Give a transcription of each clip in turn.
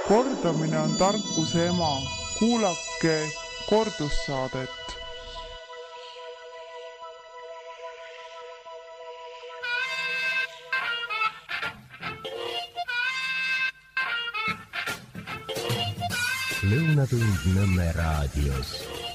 Kordamine on tarkuse ema. Kuulake kordussaadet. Lõunatund Nõmme raadios.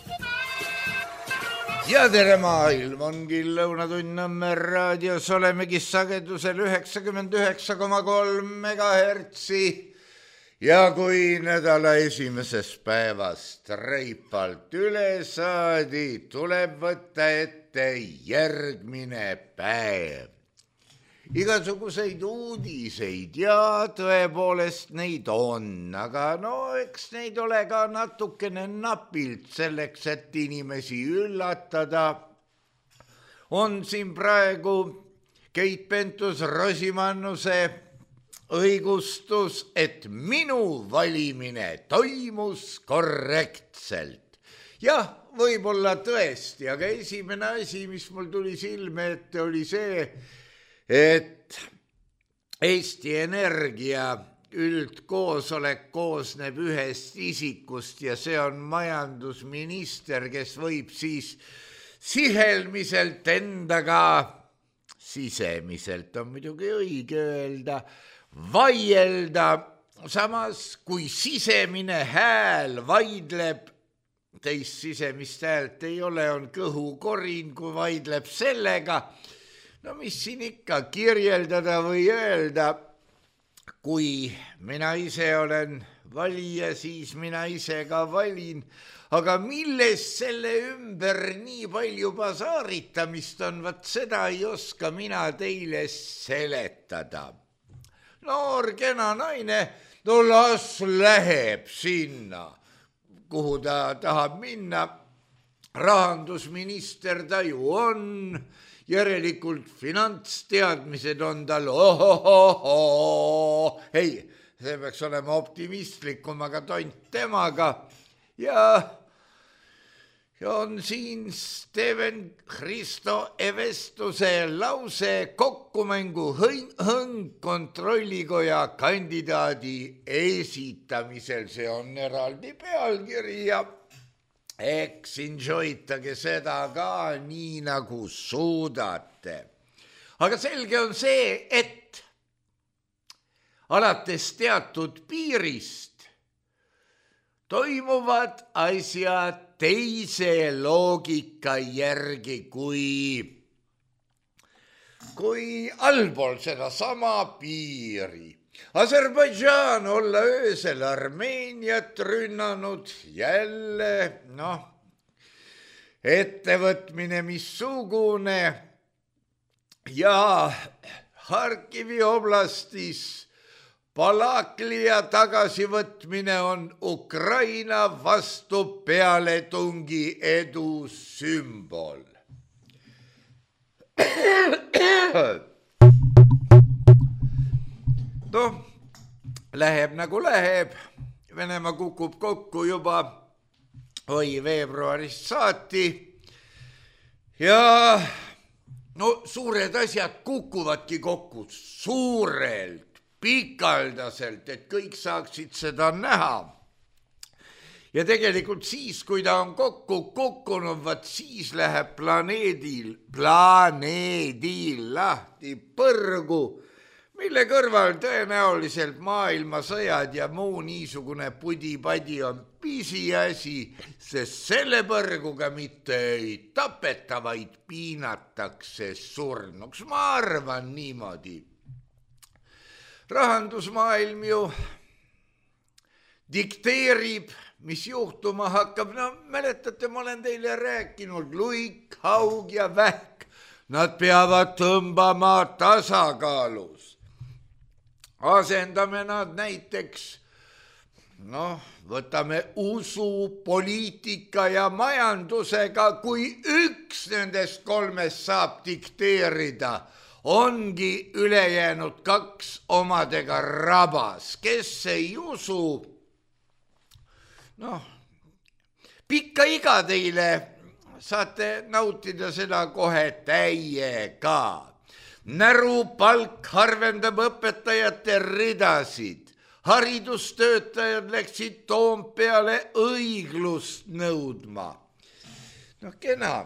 Ja tere maailm, ongi Lõunatund Nõmme raadios, olemegi sagedusel 99,3 megahertsi. Ja kui nädala esimesest päevast reipalt üle saadi, tuleb võtta ette järgmine päev. Igasuguseid uudiseid ja tõepoolest neid on, aga eks neid ole ka natukene napilt selleks, et inimesi üllatada. On siin praegu Keit Pentus-Rosimannuse õigustus, et minu valimine toimus korrektselt. Jah, võib-olla tõesti, aga esimene asi, mis mul tuli silme ette, oli see, et Eesti Energia üldkoosolek koosneb ühest isikust ja see on majandusminister, kes võib siis sihelmiselt endaga, sisemiselt on muidugi õige öelda, vaielda, samas kui sisemine hääl vaidleb, teist sisemist häält ei ole, on kõhukorin, kui vaidleb sellega, no mis siin ikka kirjeldada või öelda, kui mina ise olen valija, siis mina ise ka valin, aga milles selle ümber nii palju basaaritamist on, vaat seda ei oska mina teile seletada. Noor kena naine, no las läheb sinna, kuhu ta tahab minna. Rahandusminister ta ju on, järelikult finantsteadmised on tal, ei, see peaks olema optimistlikum, aga tont temaga. Ja on siin Steven Hristo Evestuse lause kokkumängu hõng kontrollikoja kandidaadi esitamisel. See on eraldi pealkiri ja eks enjoytage seda ka nii nagu suudate. Aga selge on see, et alates teatud piirist toimuvad asjad teise loogika järgi kui allpool seda sama piiri. Aserbaidžaan olla öösel Armeeniat rünnanud, jälle, ettevõtmine missugune ja Harkivi oblastis Balaklia tagasivõtmine on Ukraina vastu pealetungi edu sümbol. Läheb nagu läheb, Venemaa kukub kokku juba veebruarist saati ja suured asjad kukuvadki kokku suurelt, pikaldaselt, et kõik saaksid seda näha. Ja tegelikult siis, kui ta on kokku kukkunud, vaat siis läheb planeedil lahti põrgu, mille kõrval tõenäoliselt maailmasõjad ja muu niisugune pudi-padi on pisiasi, sest selle põrguga mitte ei tapeta, vaid piinatakse surnuks. Ma arvan niimoodi. Rahandusmaailm ju dikteerib, mis juhtuma hakkab. Mäletate, ma olen teile rääkinud, luik, haug ja vähk, nad peavad tõmbama tasakaalus. Asendame nad näiteks, võtame usu, poliitika ja majandusega, kui üks nendest kolmest saab dikteerida, ongi ülejäänud kaks omadega rabas, kes ei usu. Pikka iga teile, saate nautida seda kohe täiega. Närupalk harvendab õpetajate ridasid, haridustöötajad läksid Toompeale õiglust nõudma. Noh, kena.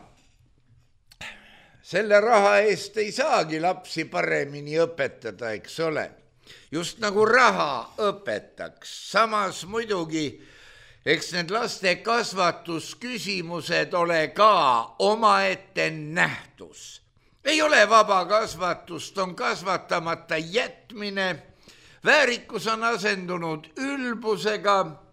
Selle raha eest ei saagi lapsi paremini õpetada, eks ole. Just nagu raha õpetaks. Samas muidugi, eks need laste kasvatusküsimused ole ka omaette nähtus. Ei ole vaba kasvatust, on kasvatamata jätmine. Väärikus on asendunud ülbusega.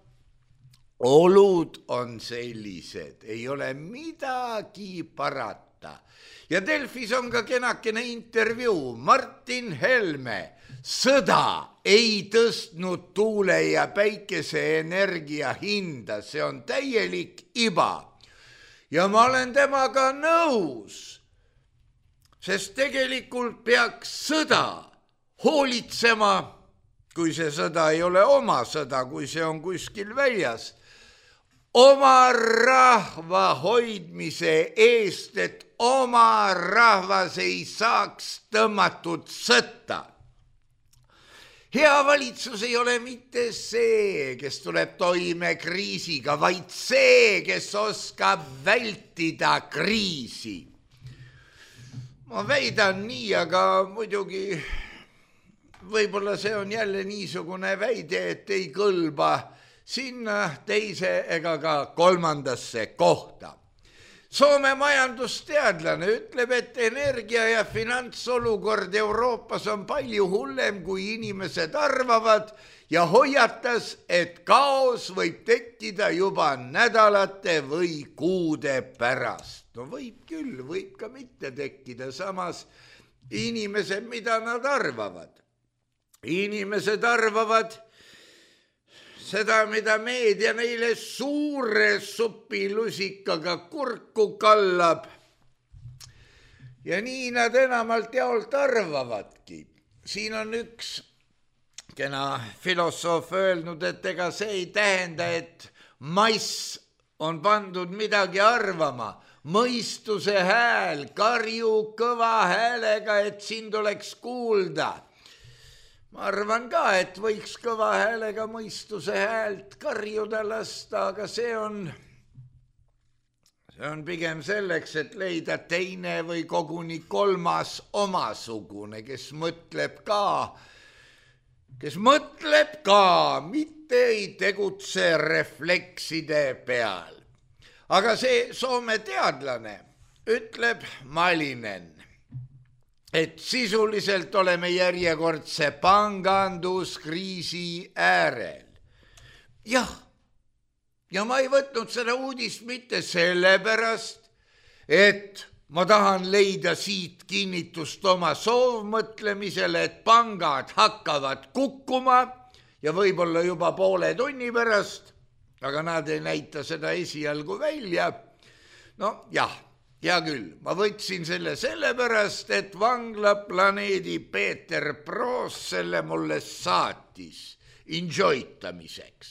Olud on sellised, ei ole midagi parata. Ja Delfis on ka kenakene intervjuu. Martin Helme, sõda ei tõstnud tuule ja päikese energia hinda, see on täielik iba. Ja ma olen temaga nõus, sest tegelikult peaks sõda hoolitsema, kui see sõda ei ole oma sõda, kui see on kuskil väljas, oma rahva hoidmise eest, et oma rahvas ei saaks tõmmatud sõtta. Hea valitsus ei ole mitte see, kes tuleb toime kriisiga, vaid see, kes oskab vältida kriisi. Ma väidan nii, aga muidugi võib-olla see on jälle niisugune väide, et ei kõlba sinna teise ega ka kolmandasse kohta. Soome majandusteadlane ütleb, et energia- ja finantsolukord Euroopas on palju hullem, kui inimesed arvavad ja hoiatas, et kaos võib tekkida juba nädalate või kuude pärast. No võib küll, võib ka mitte tekkida, samas inimesed, mida nad arvavad? Inimesed arvavad seda, mida meedia neile suure supilusikaga kurku kallab. Ja nii nad enamalt jaolt arvavadki. Siin on üks kena filosoof öelnud, et ega see ei tähenda, et mass on pandud midagi arvama. Mõistuse hääl, karju kõva häälega, et sind oleks kuulda. Ma arvan ka, et võiks kõva häälega mõistuse häält karjuda lasta, aga see on pigem selleks, et leida teine või koguni kolmas omasugune, kes mõtleb ka, mitte ei tegutse reflekside peal. Aga see Soome teadlane ütleb Malinen, et sisuliselt oleme järjekordse panganduskriisi äärel. Jah, ja ma ei võtnud seda uudist mitte sellepärast, et ma tahan leida siit kinnitust oma soovmõtlemisele, et pangad hakkavad kukkuma ja võib-olla juba poole tunni pärast, aga nad ei näita seda esialgu välja. No jah. Hea küll, ma võtsin selle sellepärast, et vanglaplaneedi Peeter Proos selle mulle saatis enjoytamiseks.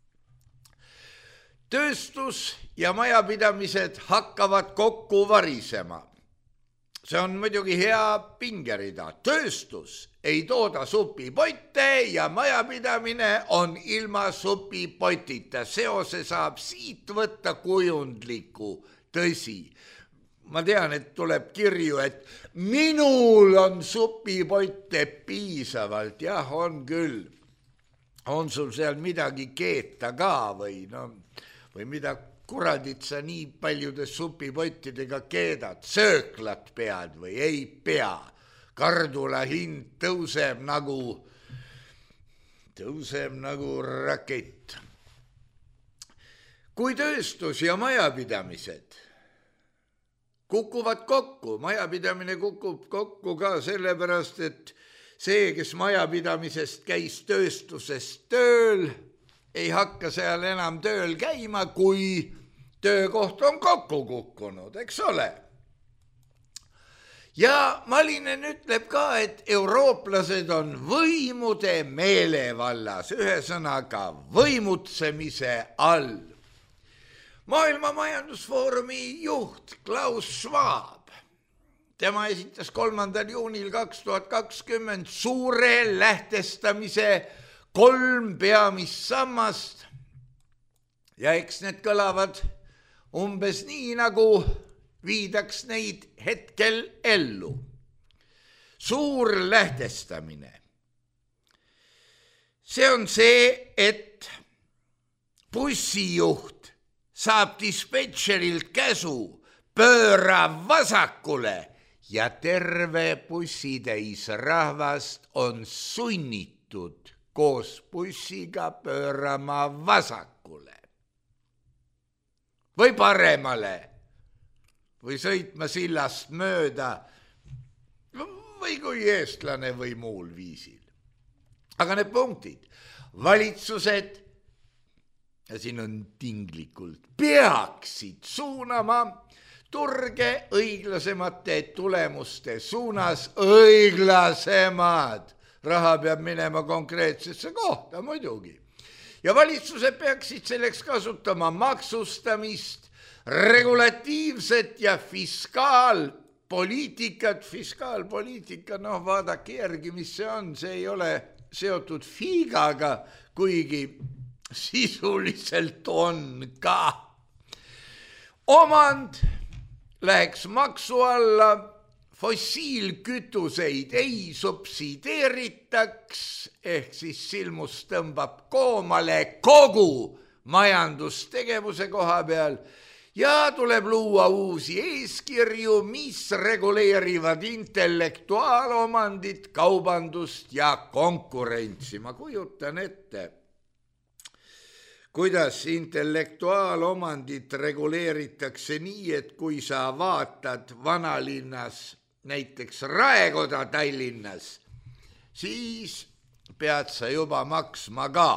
Tööstus ja majapidamised hakkavad kokku varisema. See on muidugi hea pingerida. Tööstus ei tooda supipotte ja majapidamine on ilma supipotita. Seose saab siit võtta kujundliku, tõsi. Ma tean, et tuleb kirju, et minul on supipotte piisavalt. Jah, on küll. On sul seal midagi keeta ka või mida kuradit sa nii paljude supipottidega keedad? Sööklat pead või ei pea? Kardula hind tõuseb nagu rakett. Kui tööstus ja majapidamised kukuvad kokku, majapidamine kukub kokku ka sellepärast, et see, kes majapidamisest käis tööstusest tööl, ei hakka seal enam tööl käima, kui töökoht on kokku kukkunud, eks ole. Ja Malinen ütleb ka, et eurooplased on võimude meelevallas, ühesõnaga võimutsemise all. Maailma majandusfoorumi juht Klaus Schwab, tema esitas 3. juunil 2020 suure lähtestamise 3 peamist sammast ja eks need kõlavad umbes nii, nagu viidaks neid hetkel ellu. Suur lähtestamine. See on see, et bussijuht saab dispetšerilt käsu pööra vasakule ja terve bussitäis rahvast on sunnitud koos bussiga pöörama vasakule või paremale või sõitma sillast mööda või kui eestlane või muul viisil. Aga need punktid, valitsused, ja siin on tinglikult, peaksid suunama turge õiglasemate tulemuste suunas, õiglasemad. Raha peab minema konkreetsesse kohta muidugi. Ja valitsused peaksid selleks kasutama maksustamist, regulatiivset ja fiskaalpoliitika, noh vaadake järgi, mis see on, see ei ole seotud fiigaga, kuigi sisuliselt on ka. Omand läheks maksu alla, fossiilkütuseid ei subsideeritaks, ehk siis silmus tõmbab koomale kogu majandustegevuse koha peal ja tuleb luua uusi eeskirju, mis reguleerivad intellektuaalomandit, kaubandust ja konkurentsi. Ma kujutan ette, kuidas intellektuaalomandit reguleeritakse nii, et kui sa vaatad vanalinnas, näiteks Raekoda Tallinnas, siis pead sa juba maksma ka.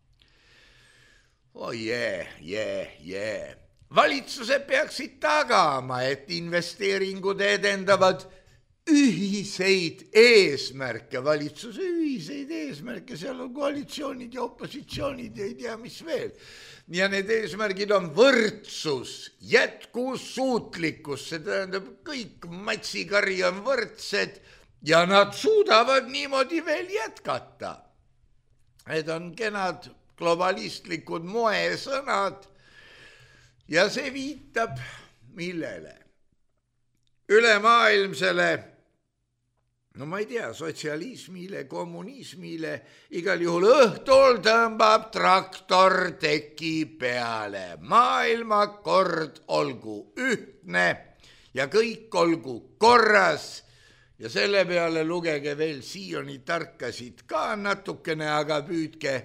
Valitsused peaksid tagama, et investeeringud edendavad ühiseid eesmärke, valitsuse ühiseid eesmärke, seal on koalitsioonid ja opositsioonid ja ei tea mis veel. Ja need eesmärgid on võrdsus, jätkusuutlikkus, see tähendab kõik matsikari on võrdsed ja nad suudavad niimoodi veel jätkata. Need on kenad globalistlikud moesõnad ja see viitab millele? Ülemaailmsele, no ma ei tea, sotsialismile, kommunismile, igal juhul õhtul tõmbab traktor teki peale. Maailmakord olgu ühtne ja kõik olgu korras ja selle peale lugege veel Sioni tarkasid ka natukene, aga püüdke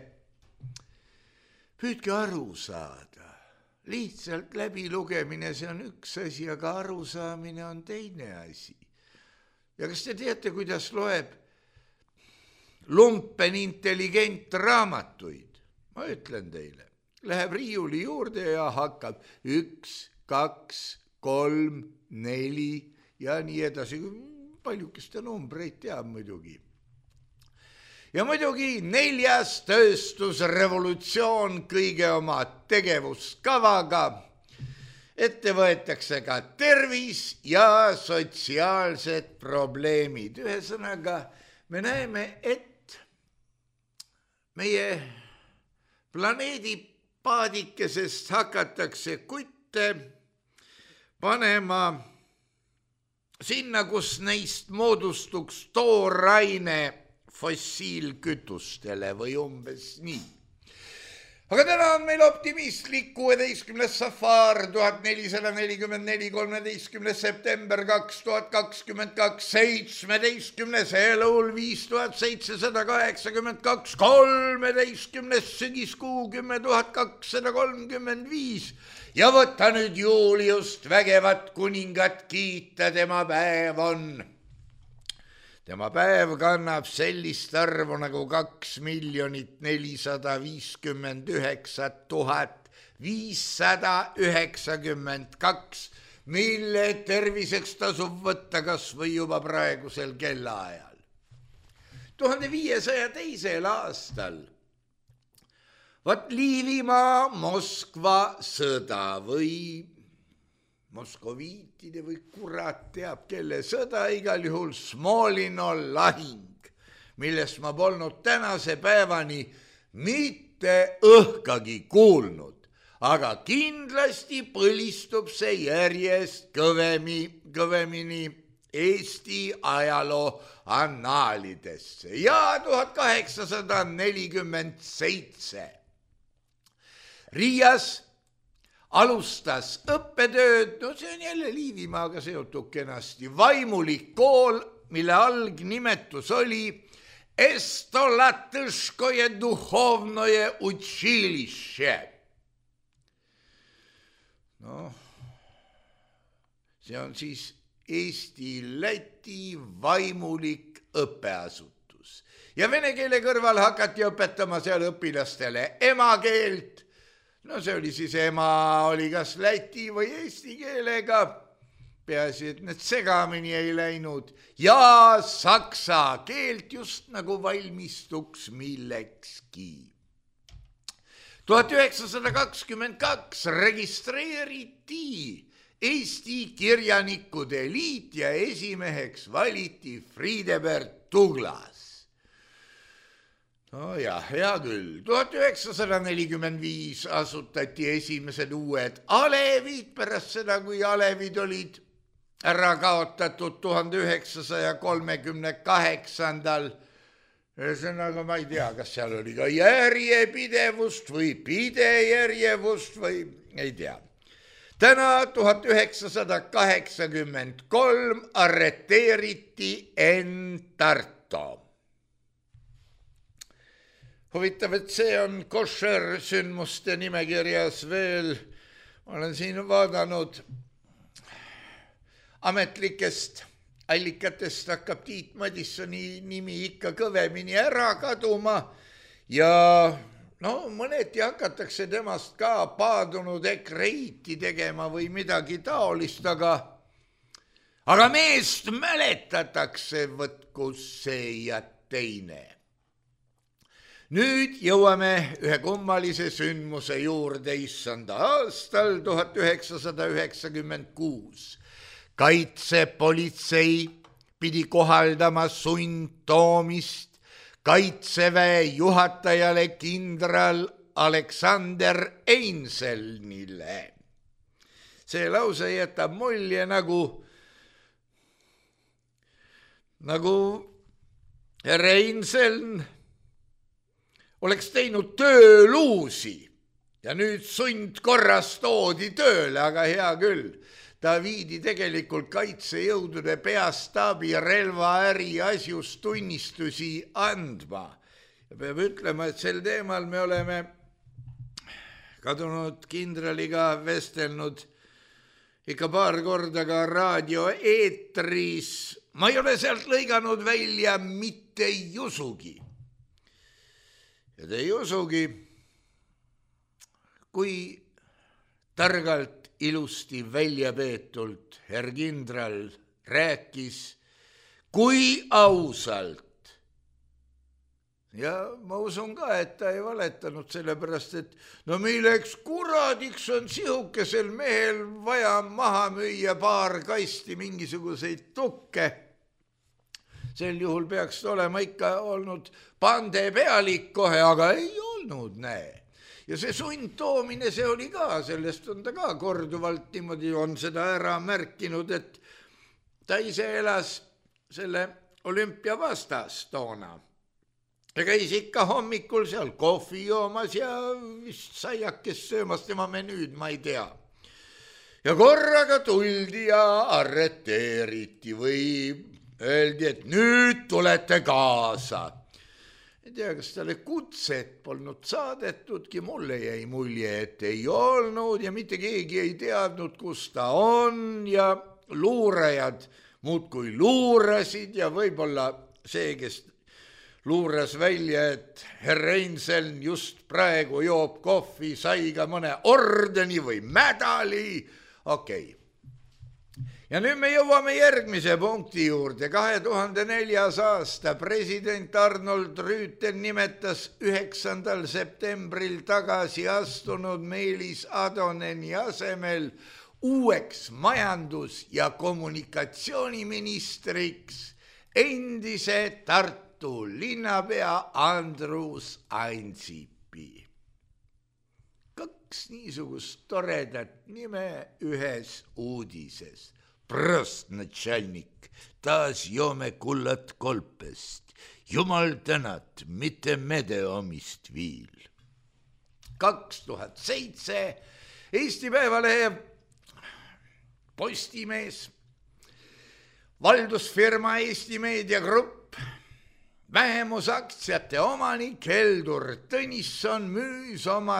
aru saada. Lihtsalt läbilugemine, see on üks asi, aga arusaamine on teine asi. Ja kas te teate, kuidas loeb lumpen intelligent raamatuid? Ma ütlen teile, läheb riiuli juurde ja hakkab 1, 2, 3, 4 ja nii edasi. Paljukeste numbreid teab muidugi. Ja muidugi 4. tööstusrevolutsioon kõige oma tegevuskavaga. Ette võetakse ka tervis ja sotsiaalsed probleemid. Ühesõnaga, me näeme, et meie planeedi paadikesest hakatakse kutte panema sinna, kus neist moodustuks tooraine fossiilkütustele või umbes nii. Aga täna on meil optimistlik 16. safaar 1444, 13. september 2022, 17. eluul 5782, 13. sügiskuu 10235 ja võtta nüüd Juliust vägevat kuningat kiita, tema päev on. Tema päev kannab sellist arvu nagu 2 459 592, mille terviseks tasub võtta kas või juba praegusel kellaajal. 1502. aastal vaat Liivimaa Moskva sõda või moskoviitide või kurat teab kelle sõda, igal juhul Smolino lahing, millest ma polnud tänase päevani mitte õhkagi kuulnud, aga kindlasti põlistub see järjest kõvemini Eesti ajaloo annaalidesse ja 1847 Riias alustas õppetööd, no see on jälle Liivimaaga seotud kenasti, vaimulik kool, mille algnimetus oli Estolatõškoje duhovnoje učilišše. No, see on siis Eesti-Läti vaimulik õppeasutus. Ja vene keele kõrval hakati õpetama seal õpilastele emakeelt. No see oli siis ema, oli kas läti või eesti keelega. Peaasi, et need segamini ei läinud. Ja saksa keelt just nagu valmistuks millekski. 1922 registreeriti Eesti Kirjanikude Liit ja esimeheks valiti Friedebert Douglas. No jah, hea küll. 1945 asutati esimesed uued alevid pärast seda, kui alevid olid ära kaotatud 1938. Ühesõnaga, ma ei tea, kas seal oli ka järjepidevust või pidejärjevust või ei tea. Täna 1983 arreteeriti Enn Tarto. Huvitav, et see on košer sündmuste nimekirjas veel. Ma olen siin vaadanud ametlikest allikatest hakkab Tiit Madissoni nimi ikka kõvemini ära kaduma ja no mõneti hakatakse temast ka paadunud ekreiti tegema või midagi taolist, aga meest mäletatakse, võtkus see ja teine. Nüüd jõuame ühe kummalise sündmuse juurde issanda aastal 1996. Kaitsepolitsei pidi kohaldama sundtoomist Kaitseväe juhatajale kindral Aleksander Einselnile. See lause jätab mulje nagu härra Einseln oleks teinud tööluusi ja nüüd sundkorras toodi tööle, aga hea küll. Ta viidi tegelikult kaitsejõudude peastaabi relvaäri asjus tunnistusi andma. Ja peab ütlema, et sel teemal me oleme kadunud kindraliga vestelnud ikka paar korda ka raadioeetris. Ma ei ole sealt lõiganud välja mitte ei usugi. Ja te ei usugi, kui targalt ilusti välja peetult herr kindral rääkis, kui ausalt. Ja ma usun ka, et ta ei valetanud sellepärast, et no milleks kuradiks on sihukesel mehel vaja maha müüa paar kasti mingisuguseid tukke. Sel juhul peaks olema ikka olnud pande pealik kohe, aga ei olnud, näe. Ja see sundtoomine, see oli ka, sellest on ta ka korduvalt niimoodi on seda ära märkinud, et ta ise elas selle olümpia vastas toona. Ja käis ikka hommikul seal kohvi joomas ja vist saiakest söömas tema menüüd, ma ei tea. Ja korraga tuldi ja arreteeriti või öeldi, et nüüd tulete kaasa. Ei tea, kas talle kutset polnud saadetudki, mulle jäi mulje, et ei olnud ja mitte keegi ei teadnud, kus ta on ja luurajad muudkui luurasid ja võib-olla see, kes luuras välja, et herr Einseln just praegu joob kohvi, sai ka mõne ordeni või medali. Okei. Ja nüüd me jõuame järgmise punkti juurde. 2004. aasta president Arnold Rüütel nimetas 9. septembril tagasi astunud Meelis Adoneni asemel uueks majandus- ja kommunikatsiooniministriks endise Tartu Tartu linnapea Andrus Ansipi. 2 niisugust toredat nime ühes uudises. Prost natšalnik, taas joome kullat kolpest. Jumal tänat, mitte mede omist viil. 2007 Eesti Päevalehe Postimees, valdusfirma Eesti Meedia Grupp, vähemusaktsiate omanik Heldur Tõnisson müüs oma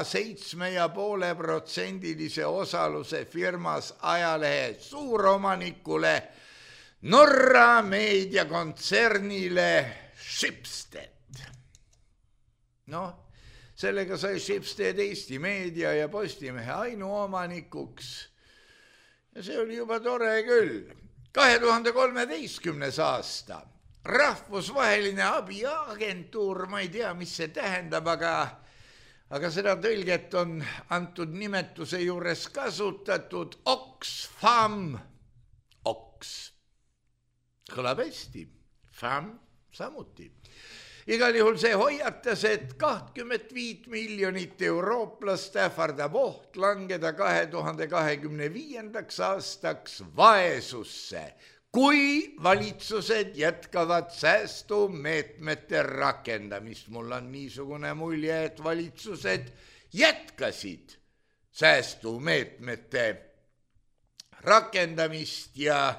7,5% osaluse firmas ajalehe suuromanikule Norra meediakontsernile Schibsted. Sellega sai Schibsted Eesti Meedia ja Postimehe ainuomanikuks ja see oli juba tore küll. 2013. aasta rahvusvaheline abiagentuur, ma ei tea, mis see tähendab, aga seda tõlget on antud nimetuse juures kasutatud Oxfam. Ox. Kõlab hästi. Fam samuti. Igal juhul see hoiatas, et 25 miljonit eurooplast ähvardab oht langeda 2025. aastaks vaesusse, kui valitsused jätkavad säästumeetmete rakendamist. Mul on niisugune mulje, et valitsused jätkasid säästumeetmete rakendamist ja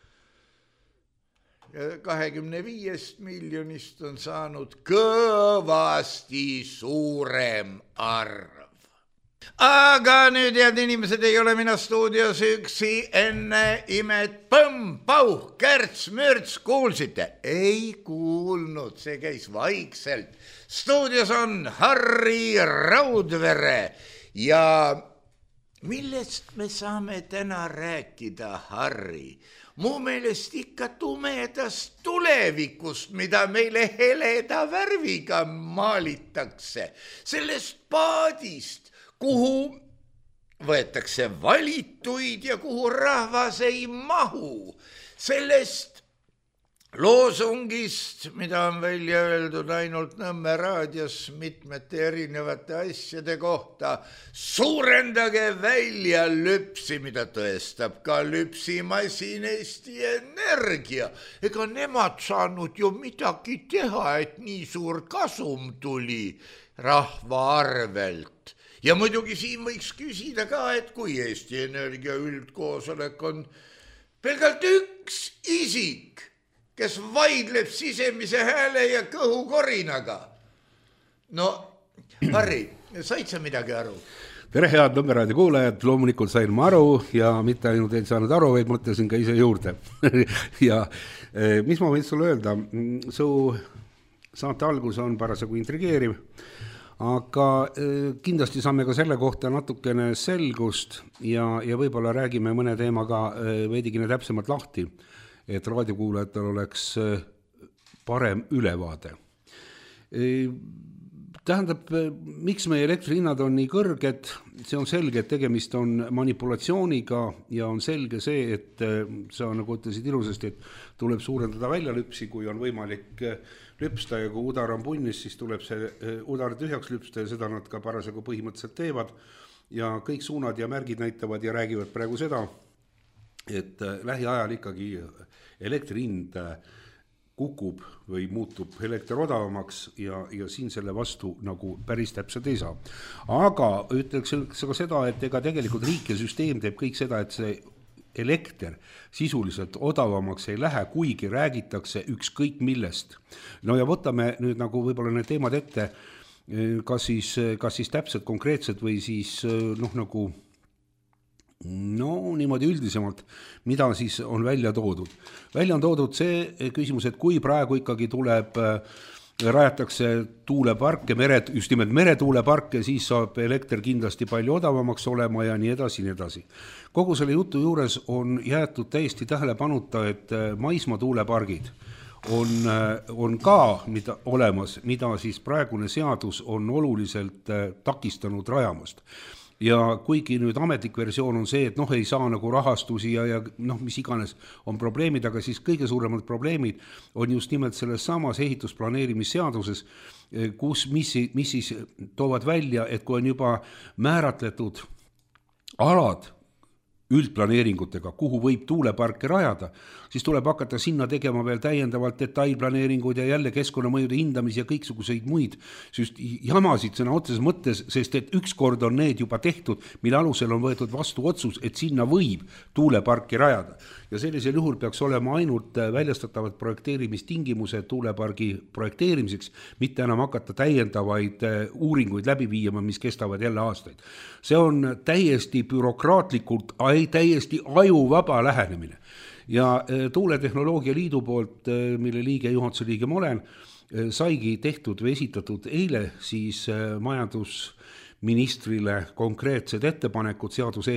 25 miljonist on saanud kõvasti suurem arv. Aga nüüd, head inimesed, ei ole mina stuudios üksi, enne imet põmm, pauh, kärts, mürts, kuulsite? Ei kuulnud, see käis vaikselt. Stuudios on Harri Raudvere ja millest me saame täna rääkida, Harri? Mu meelest ikka tumedast tulevikust, mida meile heleda värviga maalitakse. Sellest paadist, kuhu võetakse valituid ja kuhu rahvas ei mahu. Sellest loosungist, mida on välja öeldud ainult Nõmme raadios mitmete erinevate asjade kohta, suurendage välja lüpsi, mida tõestab ka lüpsimasin Eesti Energia. Ega nemad saanud ju midagi teha, et nii suur kasum tuli rahva arvelt. Ja muidugi siin võiks küsida ka, et kui Eesti Energia üldkoosolek on pelgalt üks isik, kes vaidleb sisemise hääle ja kõhukorinaga. Harri, said sa midagi aru? Tere, head Nõmme raadio kuulajad, loomulikult sain ma aru ja mitte ainult ei saanud aru, vaid mõtlesin ka ise juurde. Ja mis ma võin sulle öelda? Su saate algus on parasjagu intrigeeriv, aga kindlasti saame ka selle kohta natukene selgust ja võib-olla räägime mõne teemaga veidikene täpsemalt lahti, et raadiokuulajatel oleks parem ülevaade. Tähendab, miks meie elektrihinnad on nii kõrged, see on selge, et tegemist on manipulatsiooniga ja on selge see, et sa nagu ütlesid ilusasti, et tuleb suurendada välja lüpsi, kui on võimalik lüpsta ja kui udar on punnis, siis tuleb see udar tühjaks lüpsta ja seda nad ka parasjagu põhimõtteliselt teevad ja kõik suunad ja märgid näitavad ja räägivad praegu seda, et lähiajal ikkagi elektrihind kukub või muutub elekter odavamaks ja siin selle vastu nagu päris täpselt ei saa. Aga ütleks ka seda, et ega tegelikult riik ja süsteem teeb kõik seda, et see elekter sisuliselt odavamaks ei lähe, kuigi räägitakse ükskõik millest. No ja võtame nüüd nagu võib-olla need teemad ette, kas siis täpselt konkreetselt või siis nagu niimoodi üldisemalt, mida siis on välja toodud. Välja on toodud see küsimus, et kui praegu ikkagi tuleb, rajatakse tuuleparke, just nimelt meretuuleparke, siis saab elekter kindlasti palju odavamaks olema ja nii edasi, nii edasi. Kogu selle jutu juures on jäetud täiesti tähelepanuta, et maismaa tuulepargid on ka olemas, mida siis praegune seadus on oluliselt takistanud rajamast. ja kuigi nüüd ametlik versioon on see, et ei saa nagu rahastusi ja mis iganes on probleemid, aga siis kõige suuremad probleemid on just nimelt selles samas ehitusplaneerimisseaduses, mis siis toovad välja, et kui on juba määratletud alad üldplaneeringutega, kuhu võib tuuleparke rajada, siis tuleb hakata sinna tegema veel täiendavalt detailplaneeringuid ja jälle keskkonnamõjude hindamisi ja kõiksuguseid muid jamasid sõna otseses mõttes, sest et ükskord on need juba tehtud, mille alusel on võetud vastu otsus, et sinna võib tuuleparki rajada. Ja sellisel juhul peaks olema ainult väljastatavad projekteerimistingimused tuulepargi projekteerimiseks, mitte enam hakata täiendavaid uuringuid läbi viima, mis kestavad jälle aastaid. See on täiesti bürokraatlikult, täiesti ajuvaba lähenemine. Ja Tuuletehnoloogia Liidu poolt, mille liige, juhatuse liige ma olen, saigi tehtud või esitatud eile siis majandusministrile konkreetsed ettepanekud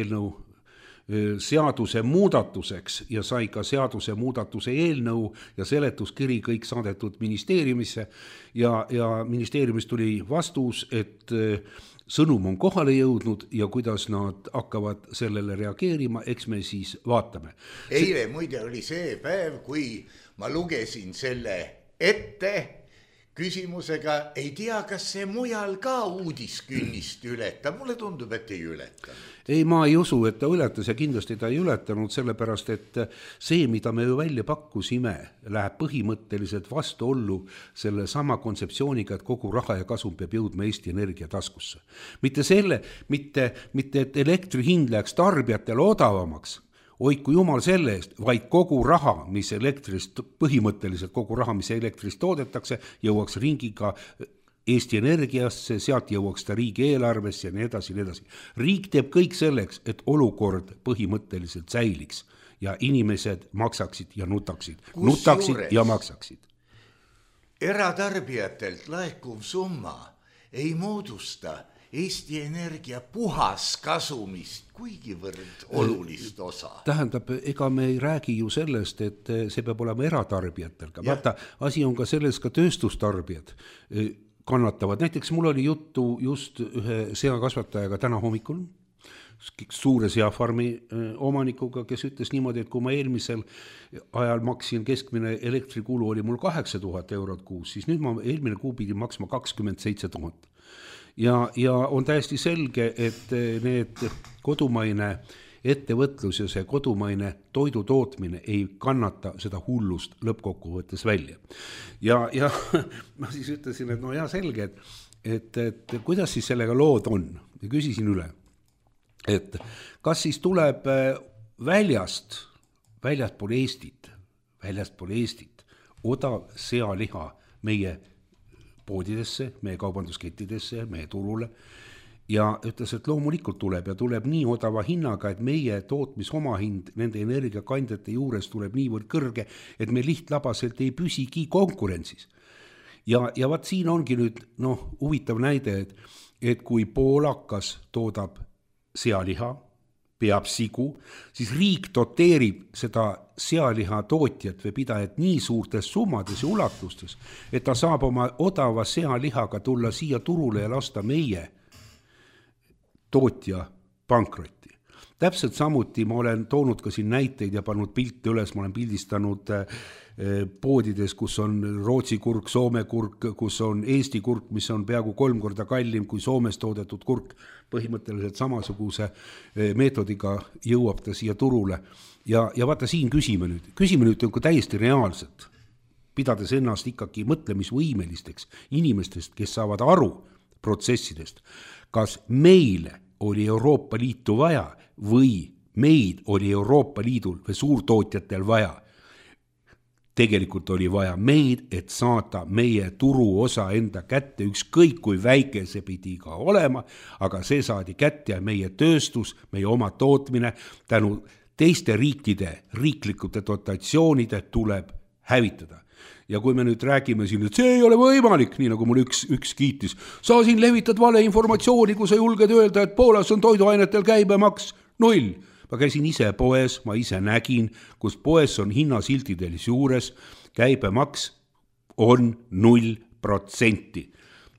seaduse muudatuseks ja sai ka seaduse muudatuse eelnõu ja seletuskiri kõik saadetud ministeeriumisse ja ministeeriumist tuli vastus, et sõnum on kohale jõudnud ja kuidas nad hakkavad sellele reageerima, eks me siis vaatame. Eile muide oli see päev, kui ma lugesin selle ette küsimusega, ei tea, kas see mujal ka uudiskünnist ületab, mulle tundub, et ei ületanud. Ei, ma ei usu, et ta ületas ja kindlasti ta ei ületanud, sellepärast, et see, mida me ju välja pakkusime, läheb põhimõtteliselt vastuollu selle sama kontseptsiooniga, et kogu raha ja kasum peab jõudma Eesti Energia taskusse. Mitte et elektri hind läheks tarbijatele odavamaks, hoidku jumal selle eest, vaid kogu raha, mis elektrist, põhimõtteliselt kogu raha, mis elektrist toodetakse, jõuaks ringiga Eesti Energiasse, sealt jõuaks ta riigi eelarvesse ja nii edasi, nii edasi. Riik teeb kõik selleks, et olukord põhimõtteliselt säiliks ja inimesed maksaksid ja nutaksid ja maksaksid. Eratarbijatelt laekuv summa ei moodusta Eesti Energia puhaskasumist kuigivõrd olulist osa. Tähendab, ega me ei räägi ju sellest, et see peab olema eratarbijatel. Vaata, asi on ka selles, ka tööstustarbijad kannatavad. Näiteks mul oli juttu just ühe seakasvatajaga täna hommikul, suure seafarmi omanikuga, kes ütles niimoodi, et kui ma eelmisel ajal maksin keskmine elektrikulu oli mul 8000 eurot kuus, siis nüüd ma eelmine kuu pidi maksma 27 000. Ja on täiesti selge, et need kodumaine ettevõtlus ja see kodumaine toidutootmine ei kannata seda hullust lõppkokkuvõttes välja. Ja ma siis ütlesin, et selge, et kuidas siis sellega lood on? Ja küsisin üle, et kas siis tuleb väljaspool Eestit odav sealiha meie poodidesse, meie kaubanduskettidesse, meie turule ja ütles, et loomulikult tuleb ja tuleb nii odava hinnaga, et meie tootmisomahind nende energiakandjate juures tuleb niivõrd kõrge, et me lihtlabaselt ei püsigi konkurentsis. Ja vaat siin ongi nüüd huvitav näide, et kui poolakas toodab sealiha, peab sigu, siis riik doteerib seda sealiha tootjat või pidajat nii suurtes summades ja ulatustes, et ta saab oma odava sealihaga tulla siia turule ja lasta meie tootja pankrotti. Täpselt samuti ma olen toonud ka siin näiteid ja pannud pilte üles, ma olen pildistanud poodides, kus on Rootsi kurk, Soome kurk, kus on Eesti kurk, mis on peaaegu 3 korda kallim kui Soomes toodetud kurk, põhimõtteliselt samasuguse meetodiga jõuab ta siia turule. Ja vaata siin küsime nüüd täiesti reaalselt, pidades ennast ikkagi mõtlemisvõimelisteks inimestest, kes saavad aru protsessidest, kas meile oli Euroopa Liitu vaja või meid oli Euroopa Liidul või suurtootjatel vaja. Tegelikult oli vaja meid, et saada meie turuosa enda kätte, ükskõik kui väike see pidi ka olema, aga see saadi kätte ja meie tööstus, meie oma tootmine tänu teiste riiklikute dotatsioonide tuleb hävitada. Ja kui me nüüd räägime siin, et see ei ole võimalik, nii nagu mul üks kiitis, sa siin levitad valeinformatsiooni, kui sa julged öelda, et Poolas on toiduainetel käibemaks 0. Ma käisin ise poes, ma ise nägin, kus poes on hinnasiltidel juures, käibemaks on 0%.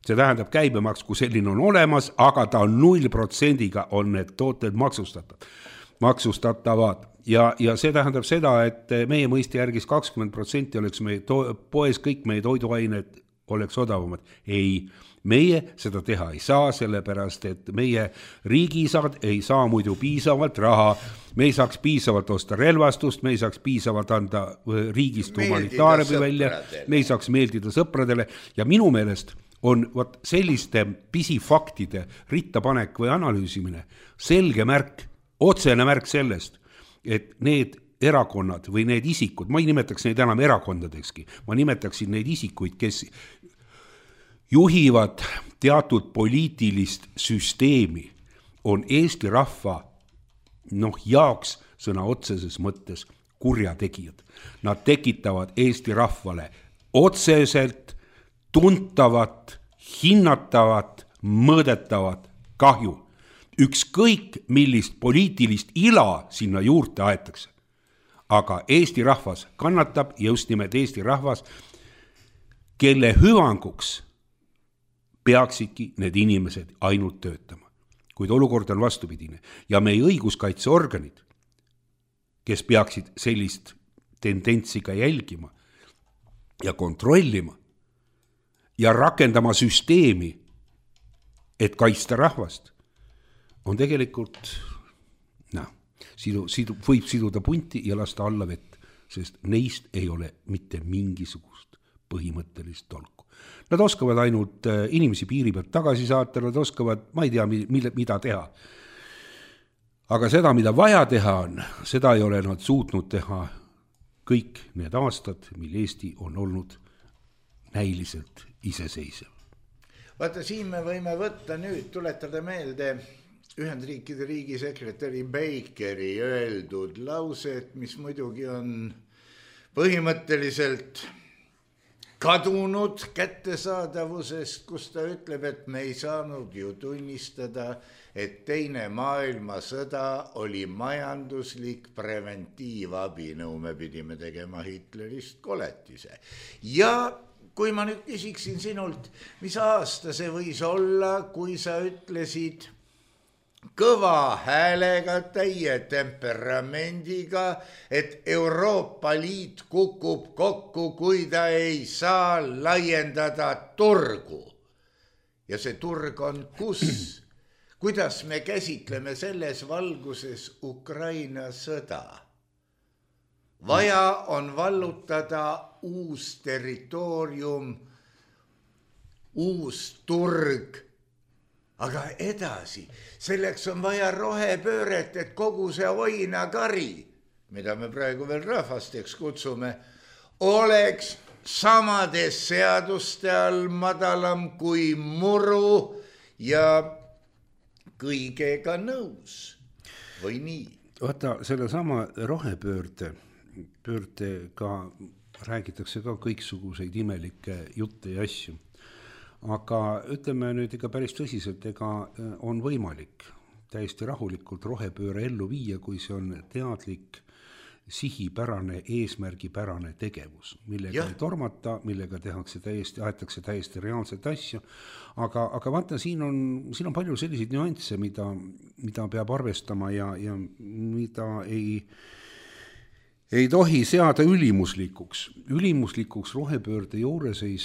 see tähendab käibemaks, kui selline on olemas, aga ta on 0% on need tooted maksustatavad. Ja see tähendab seda, et meie mõiste järgis 20% oleks meie poes kõik meie toiduained oleks odavamad. Ei, meie seda teha ei saa, sellepärast, et meie riigisad ei saa muidu piisavalt raha, me ei saaks piisavalt osta relvastust, me ei saaks piisavalt anda riigist humanitaarabi välja, me ei saaks meeldida sõpradele ja minu meelest on selliste pisifaktide rittapanek või analüüsimine selge märk, otsene märk sellest, et need erakonnad või need isikud, ma ei nimetaks neid enam erakondadekski, ma nimetaksin neid isikuid, kes juhivad teatud poliitilist süsteemi, on Eesti rahva jaoks sõna otseses mõttes kurjategijad. Nad tekitavad Eesti rahvale otseselt tuntavat, hinnatavat, mõõdetavat kahju. Ükskõik millist poliitilist ila sinna juurde aetakse. Aga Eesti rahvas kannatab ja just nimelt Eesti rahvas, kelle hüvanguks peaksidki need inimesed ainult töötama. Kuid olukord on vastupidine ja meie õiguskaitseorganid, kes peaksid sellist tendentsi ka jälgima ja kontrollima ja rakendama süsteemi, et kaitsta rahvast, on tegelikult, võib siduda punti ja lasta alla vett, sest neist ei ole mitte mingisugust põhimõttelist tolku. Nad oskavad ainult inimesi piiri pealt tagasi saata, nad oskavad, ma ei tea, mida teha. Aga seda, mida vaja teha on, seda ei ole nad suutnud teha kõik need aastad, mil Eesti on olnud näiliselt iseseisev. Vaata, siin me võime võtta nüüd, tuletada meelde Ühendriikide riigisekretäri Bakeri öeldud lauset, mis muidugi on põhimõtteliselt kadunud kättesaadavusest, kus ta ütleb, et me ei saanud ju tunnistada, et teine maailmasõda oli majanduslik preventiivabinõu, me pidime tegema Hitlerist koletise. Ja kui ma nüüd küsiksin sinult, mis aasta see võis olla, kui sa ütlesid kõva häälega, täie temperamendiga, et Euroopa Liit kukub kokku, kui ta ei saa laiendada turgu. Ja see turg on kus? Kuidas me käsitleme selles valguses Ukraina sõda? Vaja on vallutada uus territoorium, uus turg. Aga edasi, selleks on vaja rohepööret, et kogu see oinakari, mida me praegu veel rahvasteks kutsume, oleks samades seaduste all madalam kui muru ja kõigega nõus või nii? Vaata, selle sama rohepöörde ka räägitakse ka kõiksuguseid imelikke jutte ja asju. Aga ütleme nüüd ikka päris tõsiselt, ega on võimalik täiesti rahulikult rohepööre ellu viia, kui see on teadlik, sihipärane, eesmärgipärane tegevus, millega ei tormata, millega aetakse täiesti reaalset asju. Aga vaata, siin on palju selliseid nüansse, mida peab arvestama ja mida ei tohi seada ülimuslikuks. Ülimuslikuks rohepöörde juures ei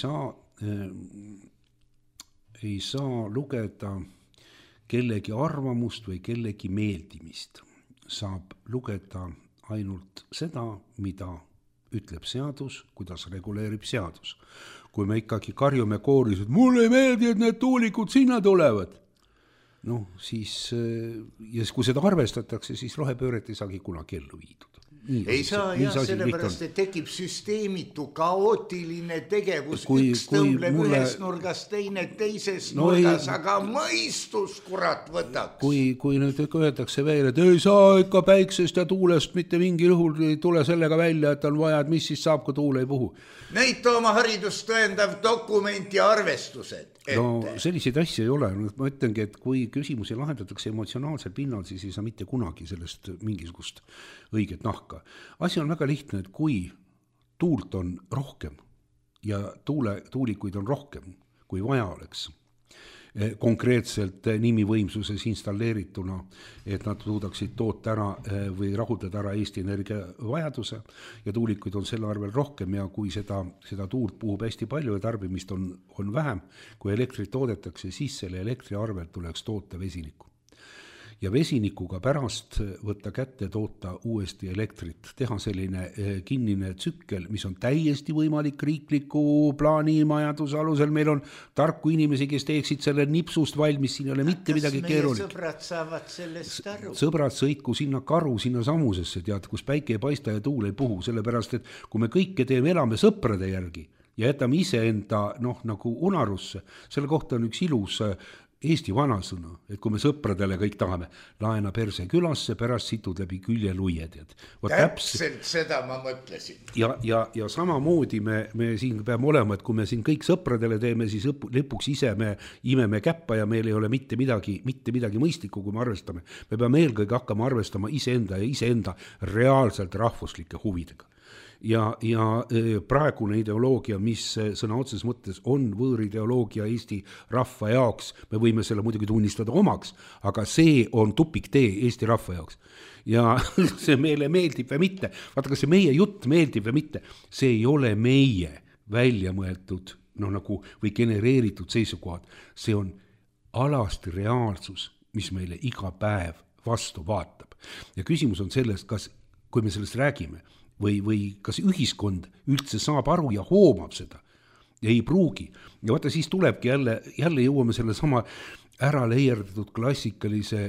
saa lugeda kellegi arvamust või kellegi meeldimist. Saab lugeda ainult seda, mida ütleb seadus, kuidas reguleerib seadus. Kui me ikkagi karjume kooris, et mulle ei meeldi, et need tuulikud sinna tulevad, siis, ja kui seda arvestatakse, siis rohepööret ei saagi kunagi ellu viidud. Ei saa jah, sellepärast, et tekib süsteemitu, kaootiline tegevus, üks tõmbleb ühes nurgas, teine teises nurgas, aga mõistus kurat võtaks. Kui nüüd öeldakse veel, et ei saa ikka päiksest ja tuulest mitte mingi juhul ei tule sellega välja, et on vaja, et mis siis saab, kui tuule ei puhu. Näita oma haridust tõendav dokument ja arvestused. Selliseid asju ei ole. Ma ütlengi, et kui küsimusi lahendatakse emotsionaalsel pinnal, siis ei saa mitte kunagi sellest mingisugust õiget nahka. Asi on väga lihtne, et kui tuult on rohkem ja tuulikuid on rohkem, kui vaja oleks. Konkreetselt nimivõimsuses installeerituna, et nad suudaksid toota ära või rahuldada ära Eesti Energia vajaduse ja tuulikuid on selle arvel rohkem ja kui seda tuult puhub hästi palju ja tarbimist on vähem, kui elektrit toodetakse, siis selle elektri arvel tuleks toota vesinikku. Ja vesinikuga pärast võtta kätte, toota uuesti elektrit, teha selline kinnine tsükkel, mis on täiesti võimalik riikliku plaani majanduse alusel. Meil on tarku inimesi, kes teeksid selle nipsust valmis, siin ei ole mitte midagi keeruline. Sõbrad saavad sellest aru? Sõbrad sõitku sinna karu, sinna samusesse, tead, kus päike ei paista ja tuul ei puhu, sellepärast, et kui me kõike teeme, elame sõprade järgi ja jätame iseenda nagu unarusse, selle kohta on üks ilus Eesti vanasõna, et kui me sõpradele kõik tahame, laena perse külasse, pärast situd läbi külje luied. Täpselt seda ma mõtlesin. Ja samamoodi me siin peame olema, et kui me siin kõik sõpradele teeme, siis lõpuks ise me imeme käppa ja meil ei ole mitte midagi mõistlikku, kui me arvestame. Me peame eelkõige hakkama arvestama iseenda reaalselt rahvuslike huvidega. Ja praegune ideoloogia, mis sõna otses mõttes on võõrideoloogia Eesti rahva jaoks, me võime selle muidugi tunnistada omaks, aga see on tupiktee Eesti rahva jaoks. Ja see meile meeldib või mitte, vaata kas see meie jutt meeldib või mitte, see ei ole meie välja mõeldud nagu, või genereeritud seisukohad, see on alasti reaalsus, mis meile iga päev vastu vaatab. Ja küsimus on sellest, kas, kui me sellest räägime, või kas ühiskond üldse saab aru ja hoomab seda ja ei pruugi. Ja vaata, siis tulebki jälle jõuame selle sama ära leierdatud klassikalise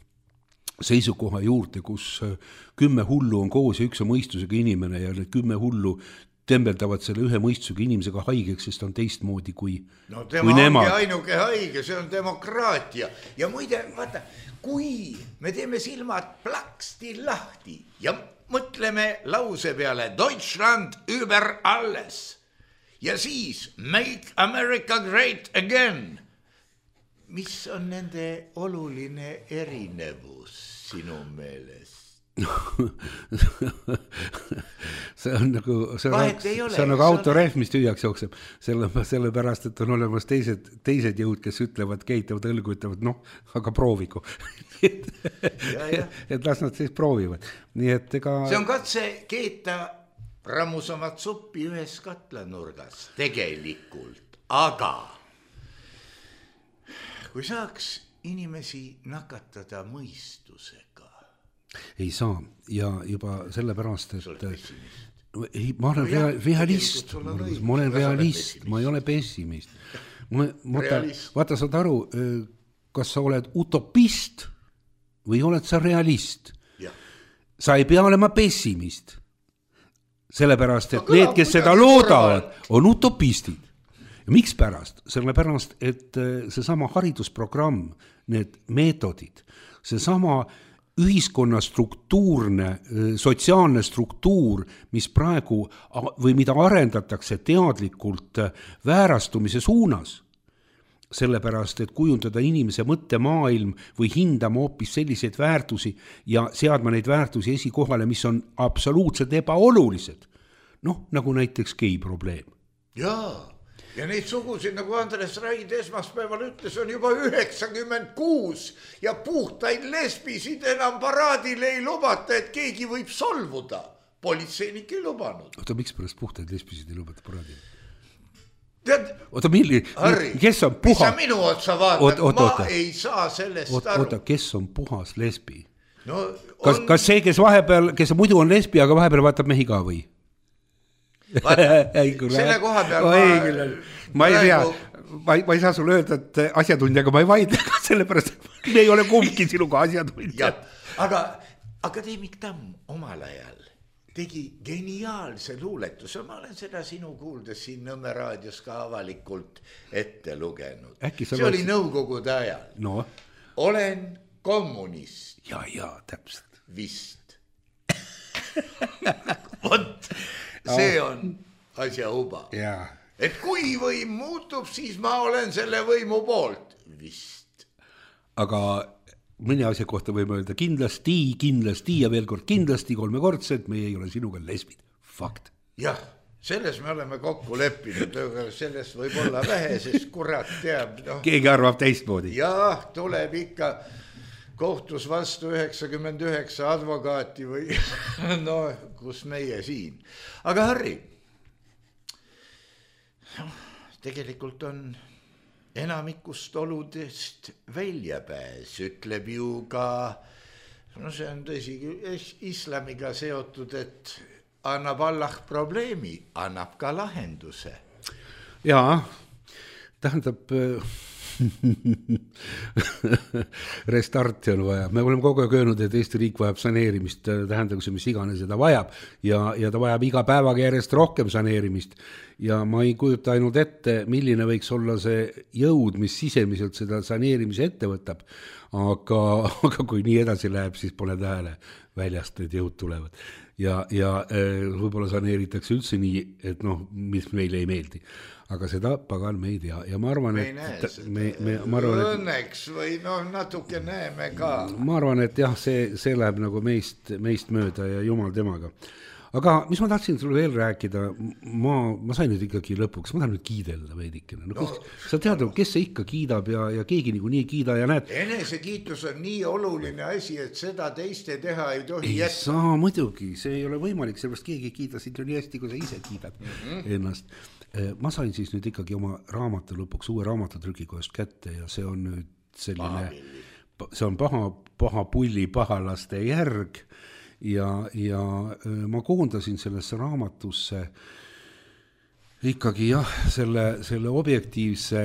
seisukoha juurde, kus 10 hullu on koos ja üks on mõistusega inimene ja need 10 hullu tembeldavad selle ühe mõistusega inimesega haigeks, sest on teistmoodi kui tema ongi ainuke haige, see on demokraatia. Ja muide, vaata, kui me teeme silmad plaksti lahti ja mõtleme lause peale Deutschland über alles ja siis Make America Great Again. Mis on nende oluline erinevus sinu meelest? See on nagu autorehv, mis tühjaks jookseb, sellepärast, et on olemas teised jõud, kes ütlevad, keitavad õlgu, ütlevad, aga proovigu. Et las nad siis proovivad. Nii et see on katse keeta rammusamat suppi ühes katlanurgas tegelikult, aga kui saaks inimesi nakatada mõistusega, ei saa ja juba sellepärast, et ma olen realist, ma ei ole pessimist. Vaata, saad aru, kas sa oled utopist või oled sa realist? Sa ei pea olema pessimist, sellepärast, et need, kes seda loodavad, on utopistid. Ja miks pärast? Sellepärast, et seesama haridusprogramm, need meetodid, seesama ühiskonna struktuurne, sotsiaalne struktuur, mis praegu või mida arendatakse teadlikult väärastumise suunas, sellepärast, et kujundada inimese mõttemaailm või hindama hoopis selliseid väärtusi ja seadma neid väärtusi esikohale, mis on absoluutselt ebaolulised. Nagu näiteks gei probleem. Ja neid sugusid, nagu Andres Raid esmaspäeval ütles, on juba 96 ja puhtaid lesbisid enam paraadile ei lubata, et keegi võib solvuda. Politseinik ei lubanud. Oota, miks pärast puhtaid lesbisid ei lubata paraadile? Oota, kes on puhas? Mis sa minu otsa vaatad? Ma ei saa sellest aru. Oota, kes on puhas lesbi? Kas see, kes muidu on lesbi, aga vahepeal vaatab mehi ka või? Selle koha peal ma ei tea, ma ei saa sulle öelda, et asjatundjaga ma ei vaidle, sellepärast me ei ole kumbki sinuga asjatundja. Aga akadeemik Tamm omal ajal tegi geniaalse luuletuse, ma olen seda sinu kuuldes siin Nõmme raadios ka avalikult ette lugenud. See oli nõukogude ajal. Olen kommunist. Ja, täpselt. Vist. Vot. See on asja uba. Et kui võim muutub, siis ma olen selle võimu poolt. Vist. Aga mõne asja kohta võime öelda kindlasti ja veel kord kindlasti 3 kordselt, meie ei ole sinuga lesbid. Fakt. Jah, selles me oleme kokku leppinud, aga sellest võib olla vähe, sest kurat teab. No. Keegi arvab teistmoodi. Jah, tuleb ikka kohtus vastu 99 advokaati või no kus meie siin. Aga Harri, tegelikult on enamikust oludest väljapääs, ütleb ju ka, no see on tõsi, islamiga seotud, et annab Allah probleemi, annab ka lahenduse. Jaa, tähendab restarti on vaja. Me oleme kogu aeg öelnud, et Eesti riik vajab saneerimist, tähendab see, mis iganes seda vajab ja ta vajab iga päevaga järjest rohkem saneerimist ja ma ei kujuta ainult ette, milline võiks olla see jõud, mis sisemiselt seda saneerimise ette võtab, aga kui nii edasi läheb, siis pole tähele, väljast need jõud tulevad ja võib-olla saneeritakse üldse nii, et noh, mis meile ei meeldi. Aga seda pagan me ei tea ja ma arvan, et ma arvan, õnneks või no natuke näeme ka. Ma arvan, et jah, see läheb nagu meist mööda ja jumal temaga. Aga mis ma tahtsin sulle veel rääkida, ma sain nüüd ikkagi lõpuks, ma tahan nüüd kiidelda veidikene. No, sa tead, kes see ikka kiidab ja keegi nagu nii kiida ja näed. Enesekiitus on nii oluline asi, et seda teiste teha ei tohi jätta. Ei saa muidugi, see ei ole võimalik, sellepärast keegi kiida sind ju nii hästi, kui sa ise kiidad ennast. Ma sain siis nüüd ikkagi oma raamatu lõpuks uue raamatutrükikohast kätte ja see on nüüd selline, see on paha pulli pahalaste järg ja ma koondasin sellesse raamatusse ikkagi jah, selle objektiivse